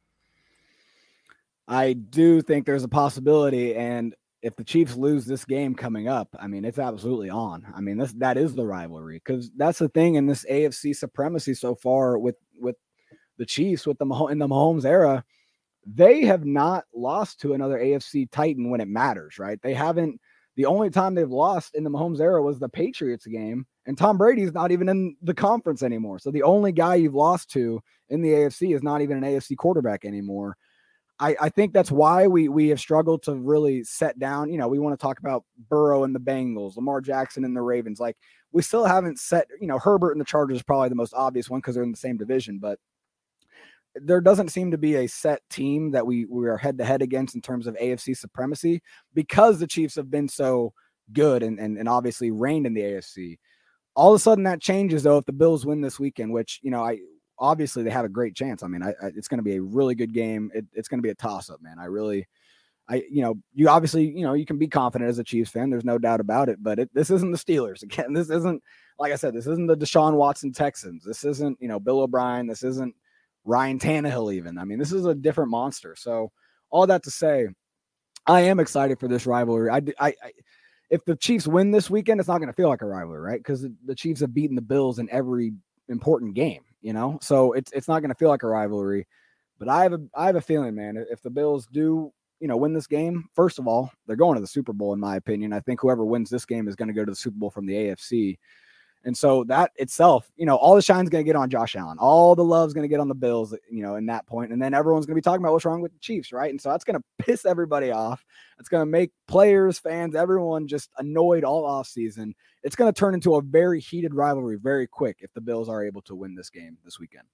I do think there's a possibility, and if the Chiefs lose this game coming up, I mean, it's absolutely on. I mean, this that is the rivalry because that's the thing in this A F C supremacy so far with with the Chiefs with the in the Mahomes era. They have not lost to another A F C Titan when it matters, right? They haven't. The only time they've lost in the Mahomes era was the Patriots game, and Tom Brady's not even in the conference anymore. So the only guy you've lost to in the A F C is not even an A F C quarterback anymore. I, I think that's why we we have struggled to really set down. You know, we want to talk about Burrow and the Bengals, Lamar Jackson and the Ravens. Like we still haven't set, you know, Herbert and the Chargers is probably the most obvious one because they're in the same division, but there doesn't seem to be a set team that we, we are head to head against in terms of A F C supremacy because the Chiefs have been so good and, and, and obviously reigned in the A F C. All of a sudden that changes though, if the Bills win this weekend, which, you know, I, obviously they have a great chance. I mean, I, I it's going to be a really good game. It, it's going to be a toss up, man. I really, I, you know, you obviously, you know, you can be confident as a Chiefs fan. There's no doubt about it, but it, this isn't the Steelers again. This isn't, like I said, this isn't the Deshaun Watson Texans. This isn't, you know, Bill O'Brien. This isn't Ryan Tannehill even. I mean, this is a different monster. So all that to say, I am excited for this rivalry. I, I, I if the Chiefs win this weekend, it's not going to feel like a rivalry, right? Because the, the Chiefs have beaten the Bills in every important game, you know? So it's it's not going to feel like a rivalry. But I have a I have a feeling, man, if the Bills do, you know, win this game, first of all, they're going to the Super Bowl, in my opinion. I think whoever wins this game is going to go to the Super Bowl from the A F C. And so that itself, you know, all the shine's going to get on Josh Allen. All the love's going to get on the Bills, you know, in that point. And then everyone's going to be talking about what's wrong with the Chiefs, right? And so that's going to piss everybody off. It's going to make players, fans, everyone just annoyed all offseason. It's going to turn into a very heated rivalry very quick if the Bills are able to win this game this weekend.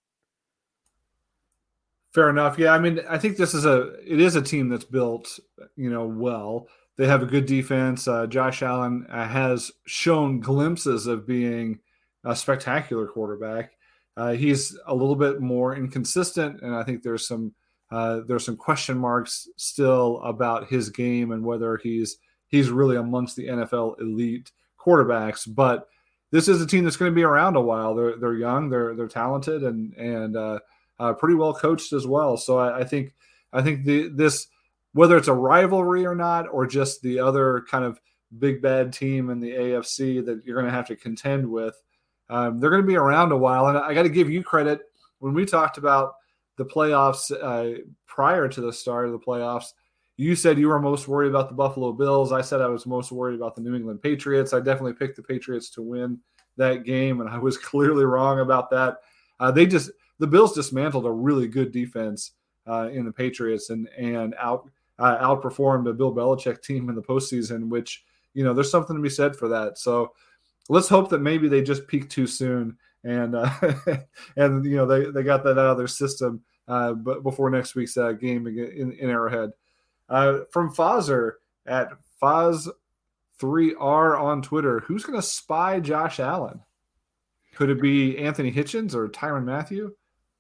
Fair enough. Yeah, I mean, I think this is a it is a team that's built, you know, well. They have a good defense. Uh, Josh Allen uh, has shown glimpses of being a spectacular quarterback. Uh, he's a little bit more inconsistent, and I think there's some uh, there's some question marks still about his game and whether he's he's really amongst the N F L elite quarterbacks. But this is a team that's going to be around a while. They're they're young, they're they're talented, and and uh, uh, pretty well coached as well. So I, I think I think the this. Whether it's a rivalry or not, or just the other kind of big bad team in the A F C that you're going to have to contend with, um, they're going to be around a while. And I got to give you credit. When we talked about the playoffs uh, prior to the start of the playoffs, You said you were most worried about the Buffalo Bills. I said I was most worried about the New England Patriots. I definitely picked the Patriots to win that game, and I was clearly wrong about that. Uh, they just the Bills dismantled a really good defense uh, in the Patriots and and out uh, outperformed a Bill Belichick team in the postseason, which, you know, there's something to be said for that. So let's hope that maybe they just peaked too soon and uh, and you know they, they got that out of their system uh, but before next week's uh, game in, in Arrowhead. Uh, from Fozzer at Foz three R on Twitter, who's going to spy Josh Allen? Could it be Anthony Hitchens or Tyrann Mathieu?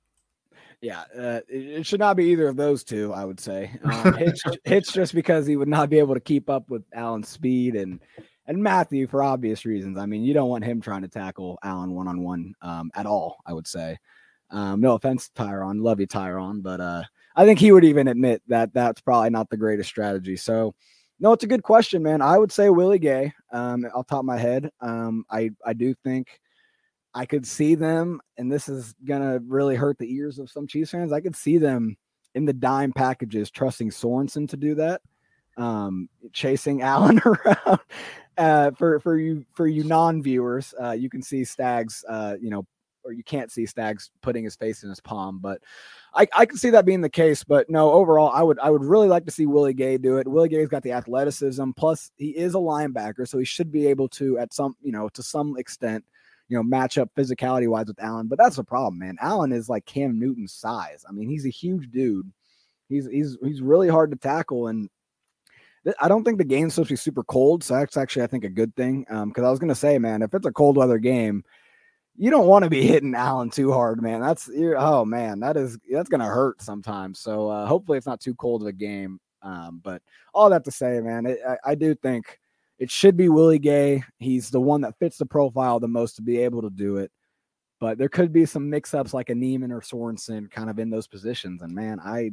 Yeah, uh, it, it should not be either of those two, I would say. Um, Hitch, Hitch just because he would not be able to keep up with Allen's speed, and and Mathieu for obvious reasons. I mean, you don't want him trying to tackle Allen one-on-one um, at all, I would say. Um, no offense to Tyron. Love you, Tyron. But uh, I think he would even admit that that's probably not the greatest strategy. So, no, it's a good question, man. I would say Willie Gay um, off the top of my head. Um, I, I do think I could see them, and this is going to really hurt the ears of some Chiefs fans. I could see them in the dime packages trusting Sorensen to do that, um, chasing Allen around. Uh, for, for you for you non-viewers, uh, you can see Staggs, uh, you know, or you can't see Staggs putting his face in his palm, but I, I can see that being the case. But no, overall, I would I would really like to see Willie Gay do it. Willie Gay's got the athleticism, plus he is a linebacker, so he should be able to, at some, you know, to some extent, you know, match up physicality wise with Allen. But that's the problem, man. Allen is like Cam Newton's size. I mean, he's a huge dude. He's he's he's really hard to tackle, and th- I don't think the game's supposed to be super cold. So that's actually, I think, a good thing. Um, because I was gonna say, man, if it's a cold weather game, you don't want to be hitting Allen too hard, man. That's you're, oh man, that is that's gonna hurt sometimes. So uh, hopefully it's not too cold of a game. Um, but all that to say, man, it, I, I do think it should be Willie Gay. He's the one that fits the profile the most to be able to do it. But there could be some mix-ups like a Neiman or Sorensen kind of in those positions. And, man, I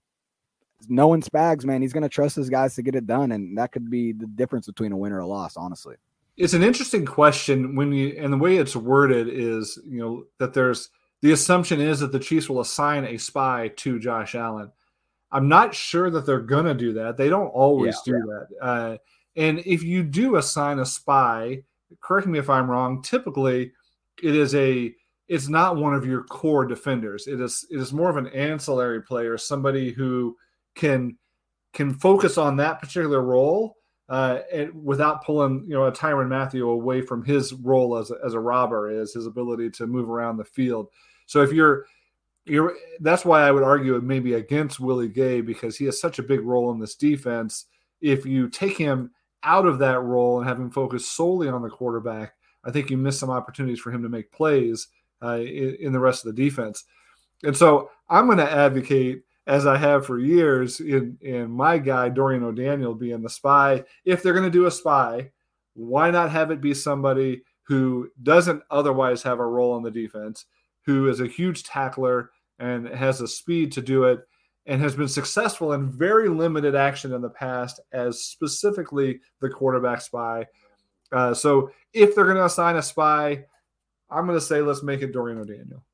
knowing Spags, man, he's going to trust his guys to get it done, and that could be the difference between a win or a loss, honestly. It's an interesting question when you, and the way it's worded is, you know, that there's the assumption is that the Chiefs will assign a spy to Josh Allen. I'm not sure that they're going to do that. They don't always yeah, do yeah. that. Uh, and if you do assign a spy, correct me if I'm wrong, typically it is a, it's not one of your core defenders. It is, it is more of an ancillary player, somebody who can, can focus on that particular role uh, and without pulling, you know, a Tyrann Mathieu away from his role as a, as a robber, is his ability to move around the field. So if you're, you're, that's why I would argue it may be against Willie Gay, because he has such a big role in this defense. If you take him out of that role and have him focus solely on the quarterback, I think you miss some opportunities for him to make plays uh, in, in the rest of the defense. And so I'm going to advocate, as I have for years, in, in my guy, Dorian O'Daniel, being the spy. If they're going to do a spy, why not have it be somebody who doesn't otherwise have a role in the defense, who is a huge tackler and has the speed to do it, and has been successful in very limited action in the past as specifically the quarterback spy. Uh, so if they're going to assign a spy, I'm going to say let's make it Dorian O'Daniel.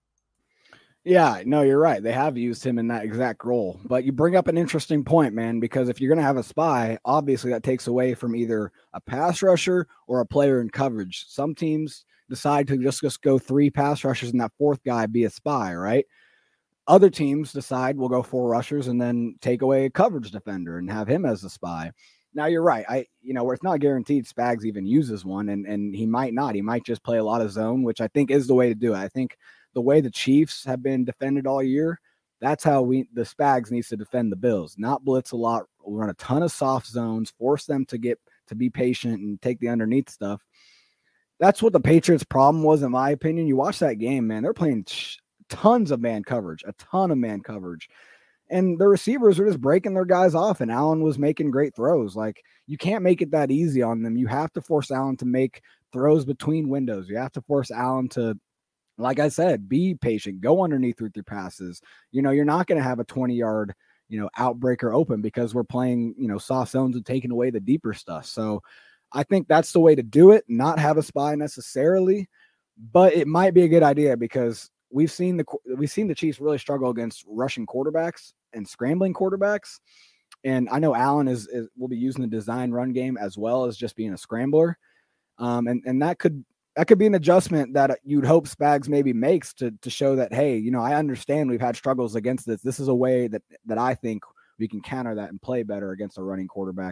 Yeah, no, you're right. They have used him in that exact role. But you bring up an interesting point, man, because if you're going to have a spy, obviously that takes away from either a pass rusher or a player in coverage. Some teams decide to just, just go three pass rushers and that fourth guy be a spy, right? Other teams decide we'll go four rushers and then take away a coverage defender and have him as a spy. Now you're right. I, you know, where it's not guaranteed Spags even uses one, and, and he might not. He might just play a lot of zone, which I think is the way to do it. I think the way the Chiefs have been defended all year, that's how we the Spags needs to defend the Bills. Not blitz a lot, run a ton of soft zones, force them to get to be patient and take the underneath stuff. That's what the Patriots' problem was, in my opinion. You watch that game, man. They're playing sh- tons of man coverage, a ton of man coverage. And the receivers were just breaking their guys off, and Allen was making great throws. Like, you can't make it that easy on them. You have to force Allen to make throws between windows. You have to force Allen to, like I said, be patient, go underneath with your passes. You know, you're not going to have a twenty-yard, you know, outbreaker open because we're playing, you know, soft zones and taking away the deeper stuff. So I think that's the way to do it, not have a spy necessarily, but it might be a good idea because we've seen the we've seen the Chiefs really struggle against rushing quarterbacks and scrambling quarterbacks. And I know Allen is, is will be using the design run game as well as just being a scrambler. Um, and, and that could that could be an adjustment that you'd hope Spags maybe makes to to show that, hey, you know, I understand we've had struggles against this. This is a way that that I think we can counter that and play better against a running quarterback.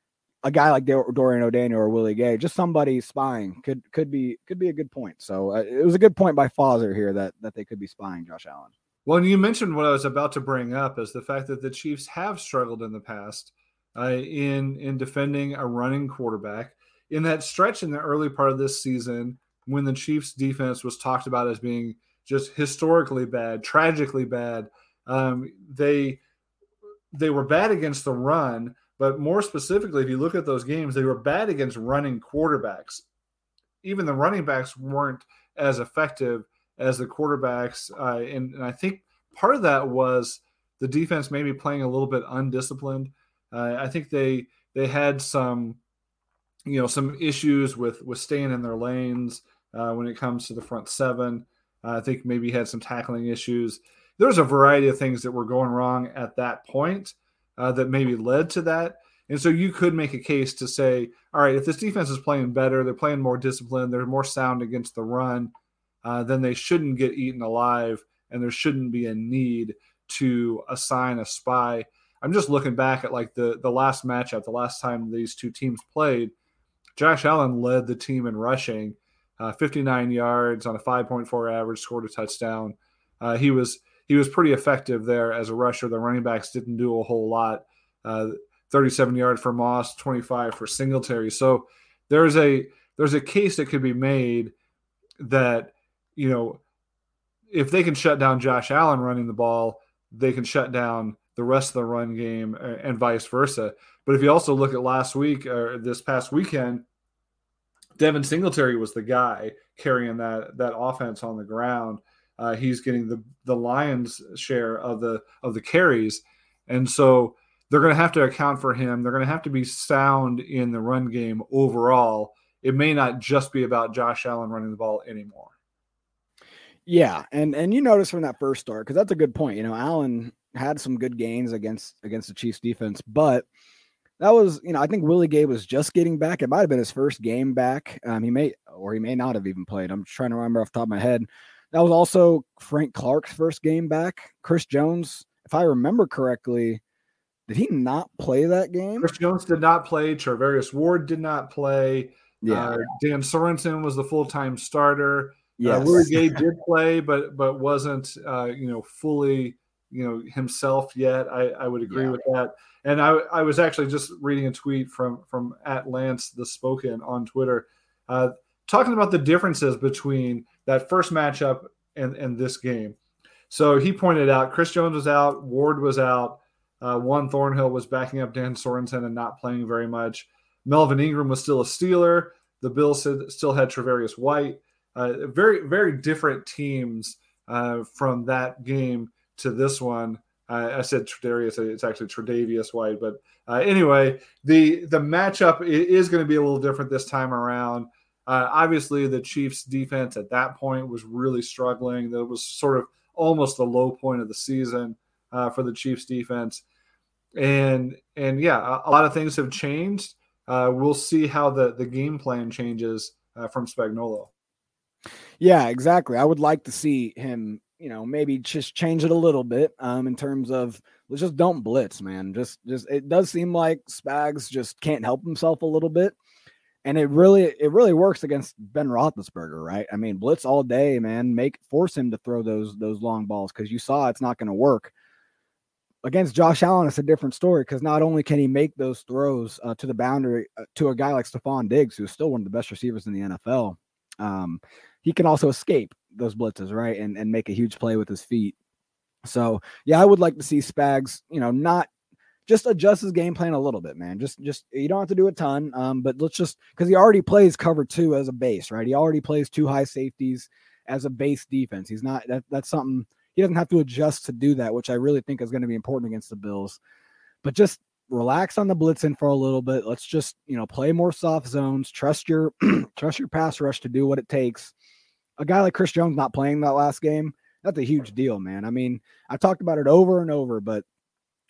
A guy like Dorian O'Daniel or Willie Gay, just somebody spying could could be could be a good point. So uh, it was a good point by Fauser here that that they could be spying Josh Allen. Well, and you mentioned what I was about to bring up is the fact that the Chiefs have struggled in the past uh, in in defending a running quarterback. In that stretch in the early part of this season, when the Chiefs' defense was talked about as being just historically bad, tragically bad, um, they they were bad against the run. But more specifically, if you look at those games, they were bad against running quarterbacks. Even the running backs weren't as effective as the quarterbacks. Uh, and, and I think part of that was the defense maybe playing a little bit undisciplined. Uh, I think they they had some, you know, some issues with, with staying in their lanes uh, when it comes to the front seven. Uh, I think maybe had some tackling issues. There's a variety of things that were going wrong at that point. Uh, that maybe led to that. And so you could make a case to say, all right, if this defense is playing better, they're playing more disciplined, they're more sound against the run, uh, then they shouldn't get eaten alive, and there shouldn't be a need to assign a spy. I'm just looking back at like the, the last matchup, the last time these two teams played. Josh Allen led the team in rushing, uh, fifty-nine yards on a five point four average, scored a touchdown. Uh, he was He was pretty effective there as a rusher. The running backs didn't do a whole lot. Uh, thirty-seven yards for Moss, twenty-five for Singletary. So there's a there's a case that could be made that, you know, if they can shut down Josh Allen running the ball, they can shut down the rest of the run game and vice versa. But if you also look at last week or this past weekend, Devin Singletary was the guy carrying that that offense on the ground. Uh, he's getting the, the Lions' share of the of the carries. And so they're going to have to account for him. They're going to have to be sound in the run game overall. It may not just be about Josh Allen running the ball anymore. Yeah, and and you notice from that first start, because that's a good point. You know, Allen had some good gains against against the Chiefs defense, but that was, you know, I think Willie Gay was just getting back. It might have been his first game back. Um, he may, or he may not have even played. I'm trying to remember off the top of my head. That was also Frank Clark's first game back. Chris Jones, if I remember correctly, did he not play that game? Chris Jones did not play. Charvarius Ward did not play. Yeah. Uh, Dan Sorensen was the full-time starter. Yes. Uh, Willie Gay did play, but but wasn't uh, you know fully you know himself yet. I, I would agree yeah. with that. And I I was actually just reading a tweet from from at Lance the Spoken on Twitter, uh, talking about the differences between that first matchup and, and this game. So he pointed out Chris Jones was out, Ward was out, uh, Juan Thornhill was backing up Dan Sorensen and not playing very much. Melvin Ingram was still a Steeler. The Bills still had Travarius White. Uh, very, very different teams uh, from that game to this one. Uh, I said Tre'Davious, it's actually Tre'Davious White. But uh, anyway, the, the matchup is going to be a little different this time around. Uh, obviously, the Chiefs' defense at that point was really struggling. That was sort of almost the low point of the season uh, for the Chiefs' defense. And, and yeah, a, a lot of things have changed. Uh, we'll see how the, the game plan changes uh, from Spagnuolo. Yeah, exactly. I would like to see him, you know, maybe just change it a little bit um, in terms of let's just don't blitz, man. Just, just it does seem like Spags just can't help himself a little bit. And it really, it really works against Ben Roethlisberger, right? I mean, blitz all day, man. Make force him to throw those those long balls because you saw it's not going to work. Against Josh Allen, it's a different story because not only can he make those throws uh, to the boundary uh, to a guy like Stephon Diggs, who's still one of the best receivers in the N F L, um, he can also escape those blitzes, right, and and make a huge play with his feet. So, yeah, I would like to see Spags, you know, not. Just adjust his game plan a little bit, man. Just, just you don't have to do a ton, um, but let's just because he already plays cover two as a base, right? He already plays two high safeties as a base defense. He's not that. That's something he doesn't have to adjust to do that, which I really think is going to be important against the Bills. But just relax on the blitzing for a little bit. Let's just you know play more soft zones. Trust your trust your pass rush to do what it takes. A guy like Chris Jones not playing that last game, that's a huge deal, man. I mean, I talked about it over and over, but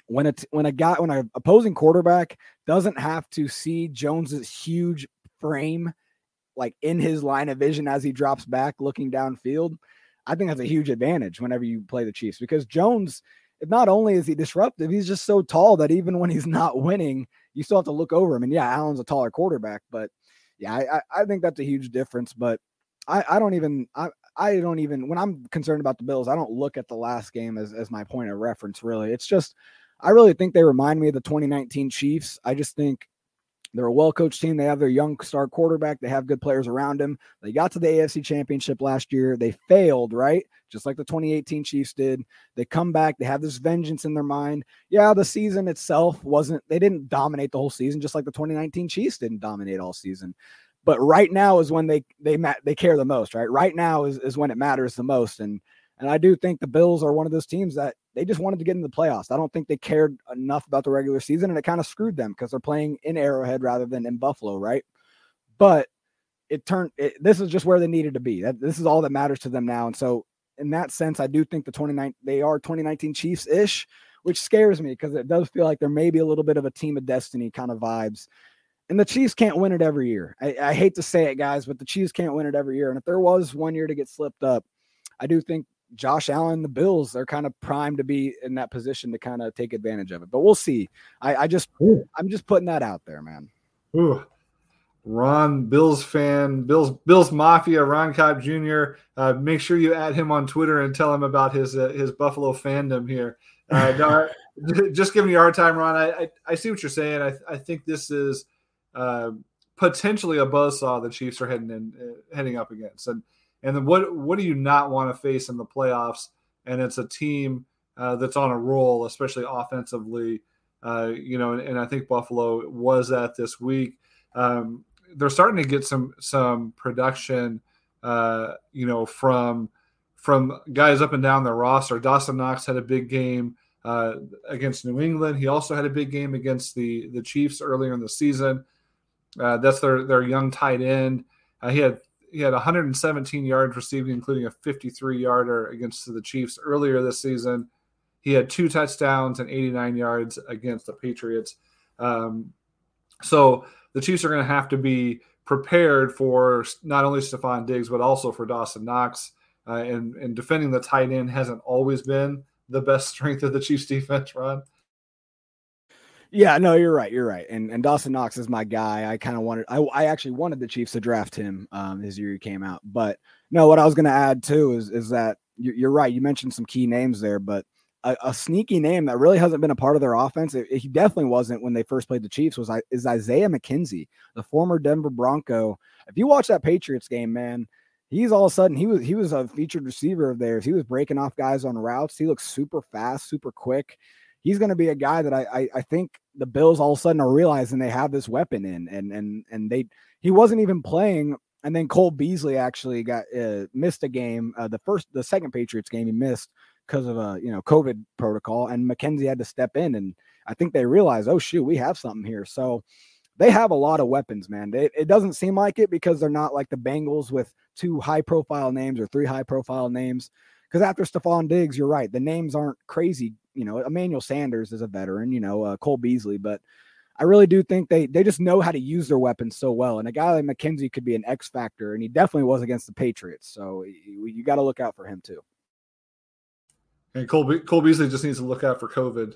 when a, when a guy, when an opposing quarterback doesn't have to see Jones's huge frame like in his line of vision as he drops back looking downfield, I think that's a huge advantage whenever you play the Chiefs, because Jones, not only is he disruptive, he's just so tall that even when he's not winning, you still have to look over him. And yeah, Allen's a taller quarterback, but yeah, I, I think that's a huge difference. But I, I don't even, I, I don't even, when I'm concerned about the Bills, I don't look at the last game as, as my point of reference, really. It's just, I really think they remind me of the twenty nineteen Chiefs. I just think they're a well-coached team. They have their young star quarterback. They have good players around him. They got to the A F C Championship last year. They failed, right? Just like the twenty eighteen Chiefs did. They come back. They have this vengeance in their mind. Yeah, the season itself wasn't, they didn't dominate the whole season, just like the twenty nineteen Chiefs didn't dominate all season. But right now is when they they they care the most, right? Right now is, is when it matters the most. And and I do think the Bills are one of those teams that they just wanted to get in the playoffs. I don't think they cared enough about the regular season, and it kind of screwed them because they're playing in Arrowhead rather than in Buffalo, right? But it turned it, this is just where they needed to be. That, this is all that matters to them now. And so in that sense, I do think the twenty-nine they are twenty nineteen Chiefs-ish, which scares me because it does feel like there may be a little bit of a team of destiny kind of vibes. And the Chiefs can't win it every year. I, I hate to say it, guys, but the Chiefs can't win it every year. And if there was one year to get slipped up, I do think Josh Allen, the Bills, are kind of primed to be in that position to kind of take advantage of it. But we'll see. I, I just, Ooh. I'm just putting that out there, man. Ooh. Ron, Bills fan, Bills, Bills Mafia, Ron Kopp Junior Uh, make sure you add him on Twitter and tell him about his uh, his Buffalo fandom here. Uh, no, just giving you a hard time, Ron. I, I, I see what you're saying. I, I think this is uh, potentially a buzzsaw the Chiefs are heading in, uh, heading up against. And and then what what do you not want to face in the playoffs? And it's a team uh, that's on a roll, especially offensively. Uh, you know, and, and I think Buffalo was that this week. Um, they're starting to get some some production, uh, you know, from from guys up and down the roster. Dawson Knox had a big game uh, against New England. He also had a big game against the the Chiefs earlier in the season. Uh, that's their their young tight end. Uh, he had he had one hundred seventeen yards receiving, including a fifty-three yarder against the Chiefs earlier this season. He had two touchdowns and eighty-nine yards against the Patriots. Um, so the Chiefs are going to have to be prepared for not only Stephon Diggs, but also for Dawson Knox. Uh, and, and defending the tight end hasn't always been the best strength of the Chiefs defense, Ron. Yeah, no, you're right. You're right. And and Dawson Knox is my guy. I kind of wanted, I, I actually wanted the Chiefs to draft him um, his year he came out. But no, what I was going to add too is, is that you're right. You mentioned some key names there, but A, a sneaky name that really hasn't been a part of their offense. It, he definitely wasn't when they first played the Chiefs. Was is Isaiah McKenzie, the former Denver Bronco. If you watch that Patriots game, man, he's all of a sudden he was he was a featured receiver of theirs. He was breaking off guys on routes. He looks super fast, super quick. He's going to be a guy that I, I I think the Bills all of a sudden are realizing they have this weapon in, and and and they he wasn't even playing. And then Cole Beasley actually got uh, missed a game. Uh, the first, the second Patriots game he missed because of a you know COVID protocol, and McKenzie had to step in, and I think they realized, oh shoot, we have something here. So they have a lot of weapons, man. It, it doesn't seem like it because they're not like the Bengals with two high profile names or three high profile names. Because after Stephon Diggs, you're right, the names aren't crazy. You know, Emmanuel Sanders is a veteran, you know, uh, Cole Beasley, but I really do think they they just know how to use their weapons so well. And a guy like McKenzie could be an X factor, and he definitely was against the Patriots. So you, you got to look out for him too. And Cole, Be- Cole Beasley just needs to look out for COVID.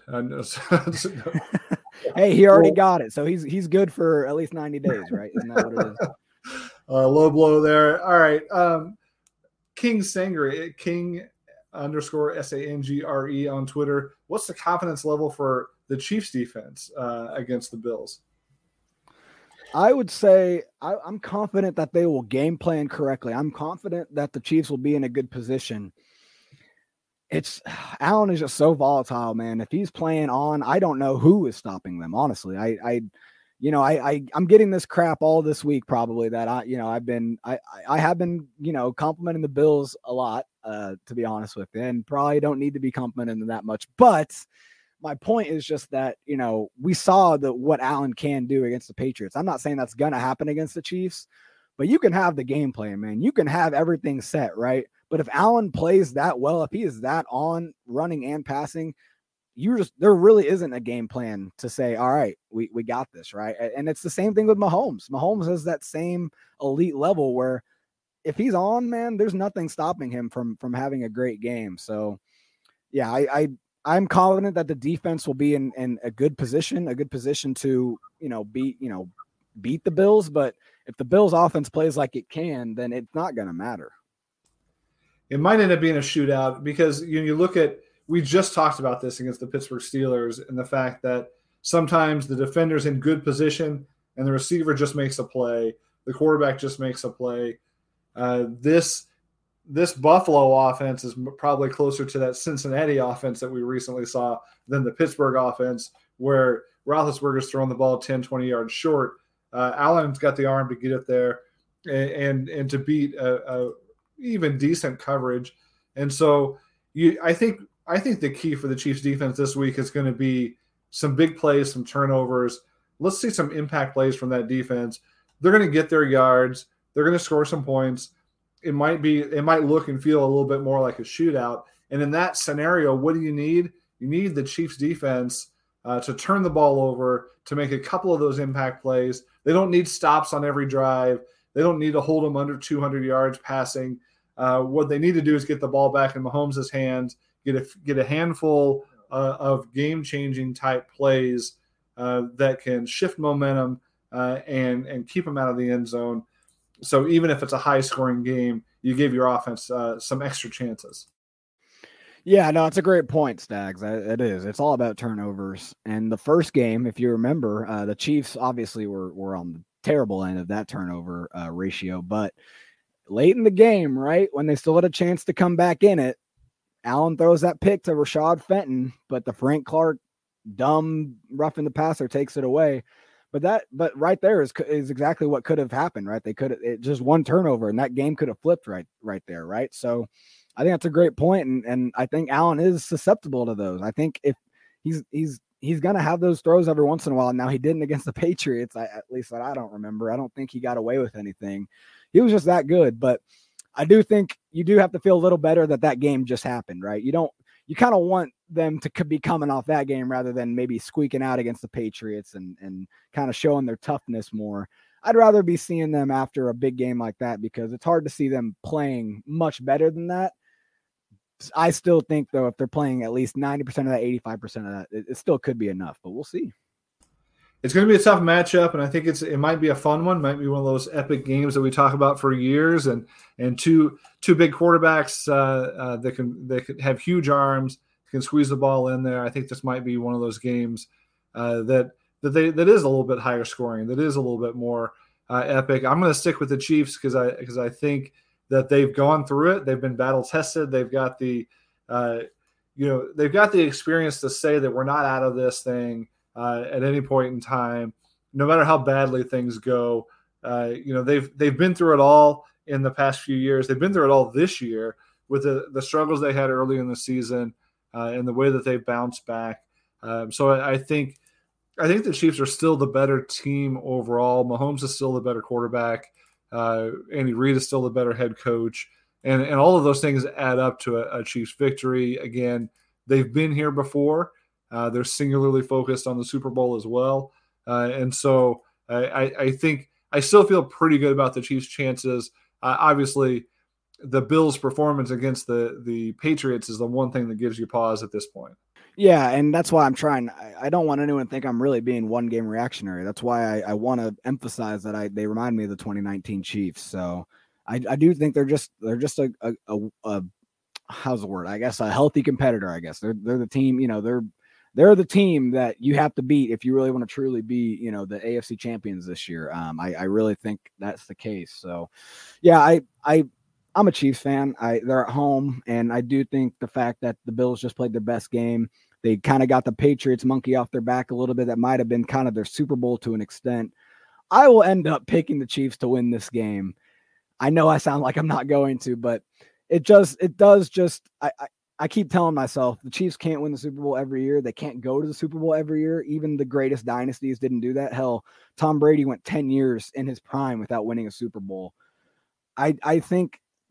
Hey, he already got it, so he's he's good for at least ninety days, right? Isn't that what it is? Uh, low blow there. All right. Um, King Sangre, King underscore S A N G R E on Twitter. What's the confidence level for the Chiefs defense uh, against the Bills? I would say I, I'm confident that they will game plan correctly. I'm confident that the Chiefs will be in a good position. It's Allen is just so volatile, man. If he's playing on, I don't know who is stopping them. Honestly, I, I, you know, I, I, I'm getting this crap all this week, probably that I, you know, I've been, I, I have been, you know, complimenting the Bills a lot, uh, to be honest with you, and probably don't need to be complimenting them that much. But my point is just that, you know, we saw the what Allen can do against the Patriots. I'm not saying that's gonna happen against the Chiefs, but you can have the game plan, man. You can have everything set, right? But if Allen plays that well, if he is that on running and passing, you just there really isn't a game plan to say, all right, we we got this, right? And it's the same thing with Mahomes. Mahomes has that same elite level where if he's on, man, there's nothing stopping him from from having a great game. So yeah, I, I I'm confident that the defense will be in, in a good position, a good position to, you know, beat, you know, beat the Bills. But if the Bills offense plays like it can, then it's not going to matter. It might end up being a shootout because you, you look at, we just talked about this against the Pittsburgh Steelers and the fact that sometimes the defender's in good position and the receiver just makes a play. The quarterback just makes a play. Uh, this this Buffalo offense is probably closer to that Cincinnati offense that we recently saw than the Pittsburgh offense, where Roethlisberger's throwing the ball ten, twenty yards short. Uh, Allen's got the arm to get it there and and, and to beat a, a even decent coverage. And so you, I think I think the key for the Chiefs defense this week is going to be some big plays, some turnovers. Let's see some impact plays from that defense. They're going to get their yards. They're going to score some points. It might be, it might look and feel a little bit more like a shootout. And in that scenario, what do you need? You need the Chiefs defense uh, to turn the ball over, to make a couple of those impact plays. They don't need stops on every drive. They don't need to hold them under two hundred yards passing. Uh, what they need to do is get the ball back in Mahomes' hands, get a, get a handful uh, of game-changing type plays uh, that can shift momentum uh, and, and keep them out of the end zone. So even if it's a high-scoring game, you give your offense uh, some extra chances. Yeah, no, it's a great point, Stags. It is. It's all about turnovers. And the first game, if you remember, uh, the Chiefs obviously were were on the terrible end of that turnover uh, ratio. But late in the game, right, when they still had a chance to come back in it, Allen throws that pick to Rashad Fenton, but the Frank Clark dumb roughing the passer takes it away. But that, but right there is is exactly what could have happened, right? They could have it, just one turnover, and that game could have flipped right, right there, right? So, I think that's a great point, and and I think Allen is susceptible to those. I think if he's he's he's gonna have those throws every once in a while. Now he didn't against the Patriots, I, at least that I don't remember. I don't think he got away with anything. He was just that good, but I do think you do have to feel a little better that that game just happened, right? You don't. You kind of want them to be coming off that game rather than maybe squeaking out against the Patriots and, and kind of showing their toughness more. I'd rather be seeing them after a big game like that because it's hard to see them playing much better than that. I still think, though, if they're playing at least ninety percent of that, eighty-five percent of that, it, it still could be enough, but we'll see. It's going to be a tough matchup, and I think it's it might be a fun one. Might be one of those epic games that we talk about for years, and and two two big quarterbacks uh, uh, that can they could have huge arms, can squeeze the ball in there. I think this might be one of those games uh, that that they that is a little bit higher scoring, that is a little bit more uh, epic. I'm going to stick with the Chiefs because I because I think that they've gone through it. They've been battle tested. They've got the uh, you know they've got the experience to say that we're not out of this thing. Uh, at any point in time, no matter how badly things go, uh, you know they've they've been through it all in the past few years. They've been through it all this year with the, the struggles they had early in the season uh, and the way that they've bounced back. Um, so I, I think I think the Chiefs are still the better team overall. Mahomes is still the better quarterback. Uh, Andy Reid is still the better head coach, and and all of those things add up to a, a Chiefs victory. Again, they've been here before. Uh, they're singularly focused on the Super Bowl as well. Uh, and so I, I think I still feel pretty good about the Chiefs' chances. Uh, obviously, the Bills' performance against the, the Patriots is the one thing that gives you pause at this point. Yeah, and that's why I'm trying. I, I don't want anyone to think I'm really being one-game reactionary. That's why I, I want to emphasize that I they remind me of the twenty nineteen Chiefs. So I, I do think they're just they're just a, a, a, a how's the word? I guess a healthy competitor. I guess they're they're the team. You know they're. They're the team that you have to beat if you really want to truly be, you know, the A F C champions this year. Um, I, I really think that's the case. So, yeah, I, I, I'm a Chiefs fan. I they're at home, and I do think the fact that the Bills just played their best game, they kind of got the Patriots monkey off their back a little bit. That might have been kind of their Super Bowl to an extent. I will end up picking the Chiefs to win this game. I know I sound like I'm not going to, but it just it does just I. I I keep telling myself the Chiefs can't win the Super Bowl every year. They can't go to the Super Bowl every year. Even the greatest dynasties didn't do that. Hell, Tom Brady went ten years in his prime without winning a Super Bowl. I, I think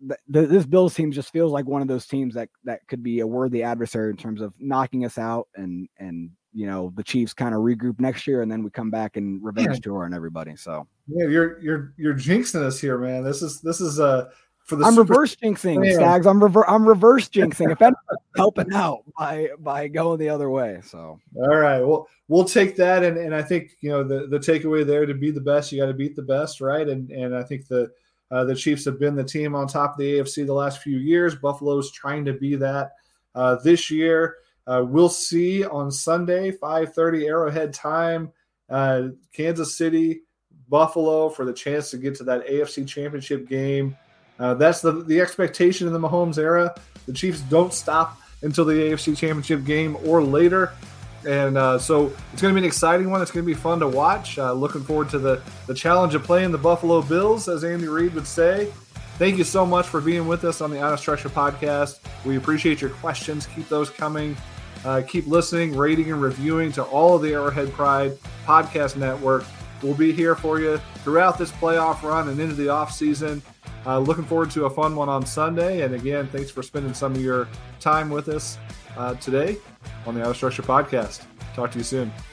th- th- this Bills team just feels like one of those teams that that could be a worthy adversary in terms of knocking us out, and and you know the Chiefs kind of regroup next year, and then we come back and revenge yeah. tour on everybody. So yeah, you're you're you're jinxing us here, man. This is this is uh for the I'm super- reverse jinxing, yeah. Stags. I'm rever- I'm reverse jinxing. If I'm helping out by by going the other way. So all right, well we'll take that, and and I think you know the the takeaway there, to be the best, you got to beat the best, right? And and I think the uh, the Chiefs have been the team on top of the A F C the last few years. Buffalo's trying to be that uh, this year. Uh, we'll see on Sunday, five thirty Arrowhead time, uh, Kansas City, Buffalo, for the chance to get to that A F C Championship game. Uh, that's the, the expectation in the Mahomes era. The Chiefs don't stop until the A F C Championship game or later. And uh, so it's going to be an exciting one. It's going to be fun to watch. Uh, looking forward to the, the challenge of playing the Buffalo Bills, as Andy Reid would say. Thank you so much for being with us on the Out of Structure podcast. We appreciate your questions. Keep those coming. Uh, keep listening, rating, and reviewing to all of the Arrowhead Pride podcast network. We'll be here for you throughout this playoff run and into the offseason. Uh, looking forward to a fun one on Sunday. And again, thanks for spending some of your time with us uh, today on the Out of Structure podcast. Talk to you soon.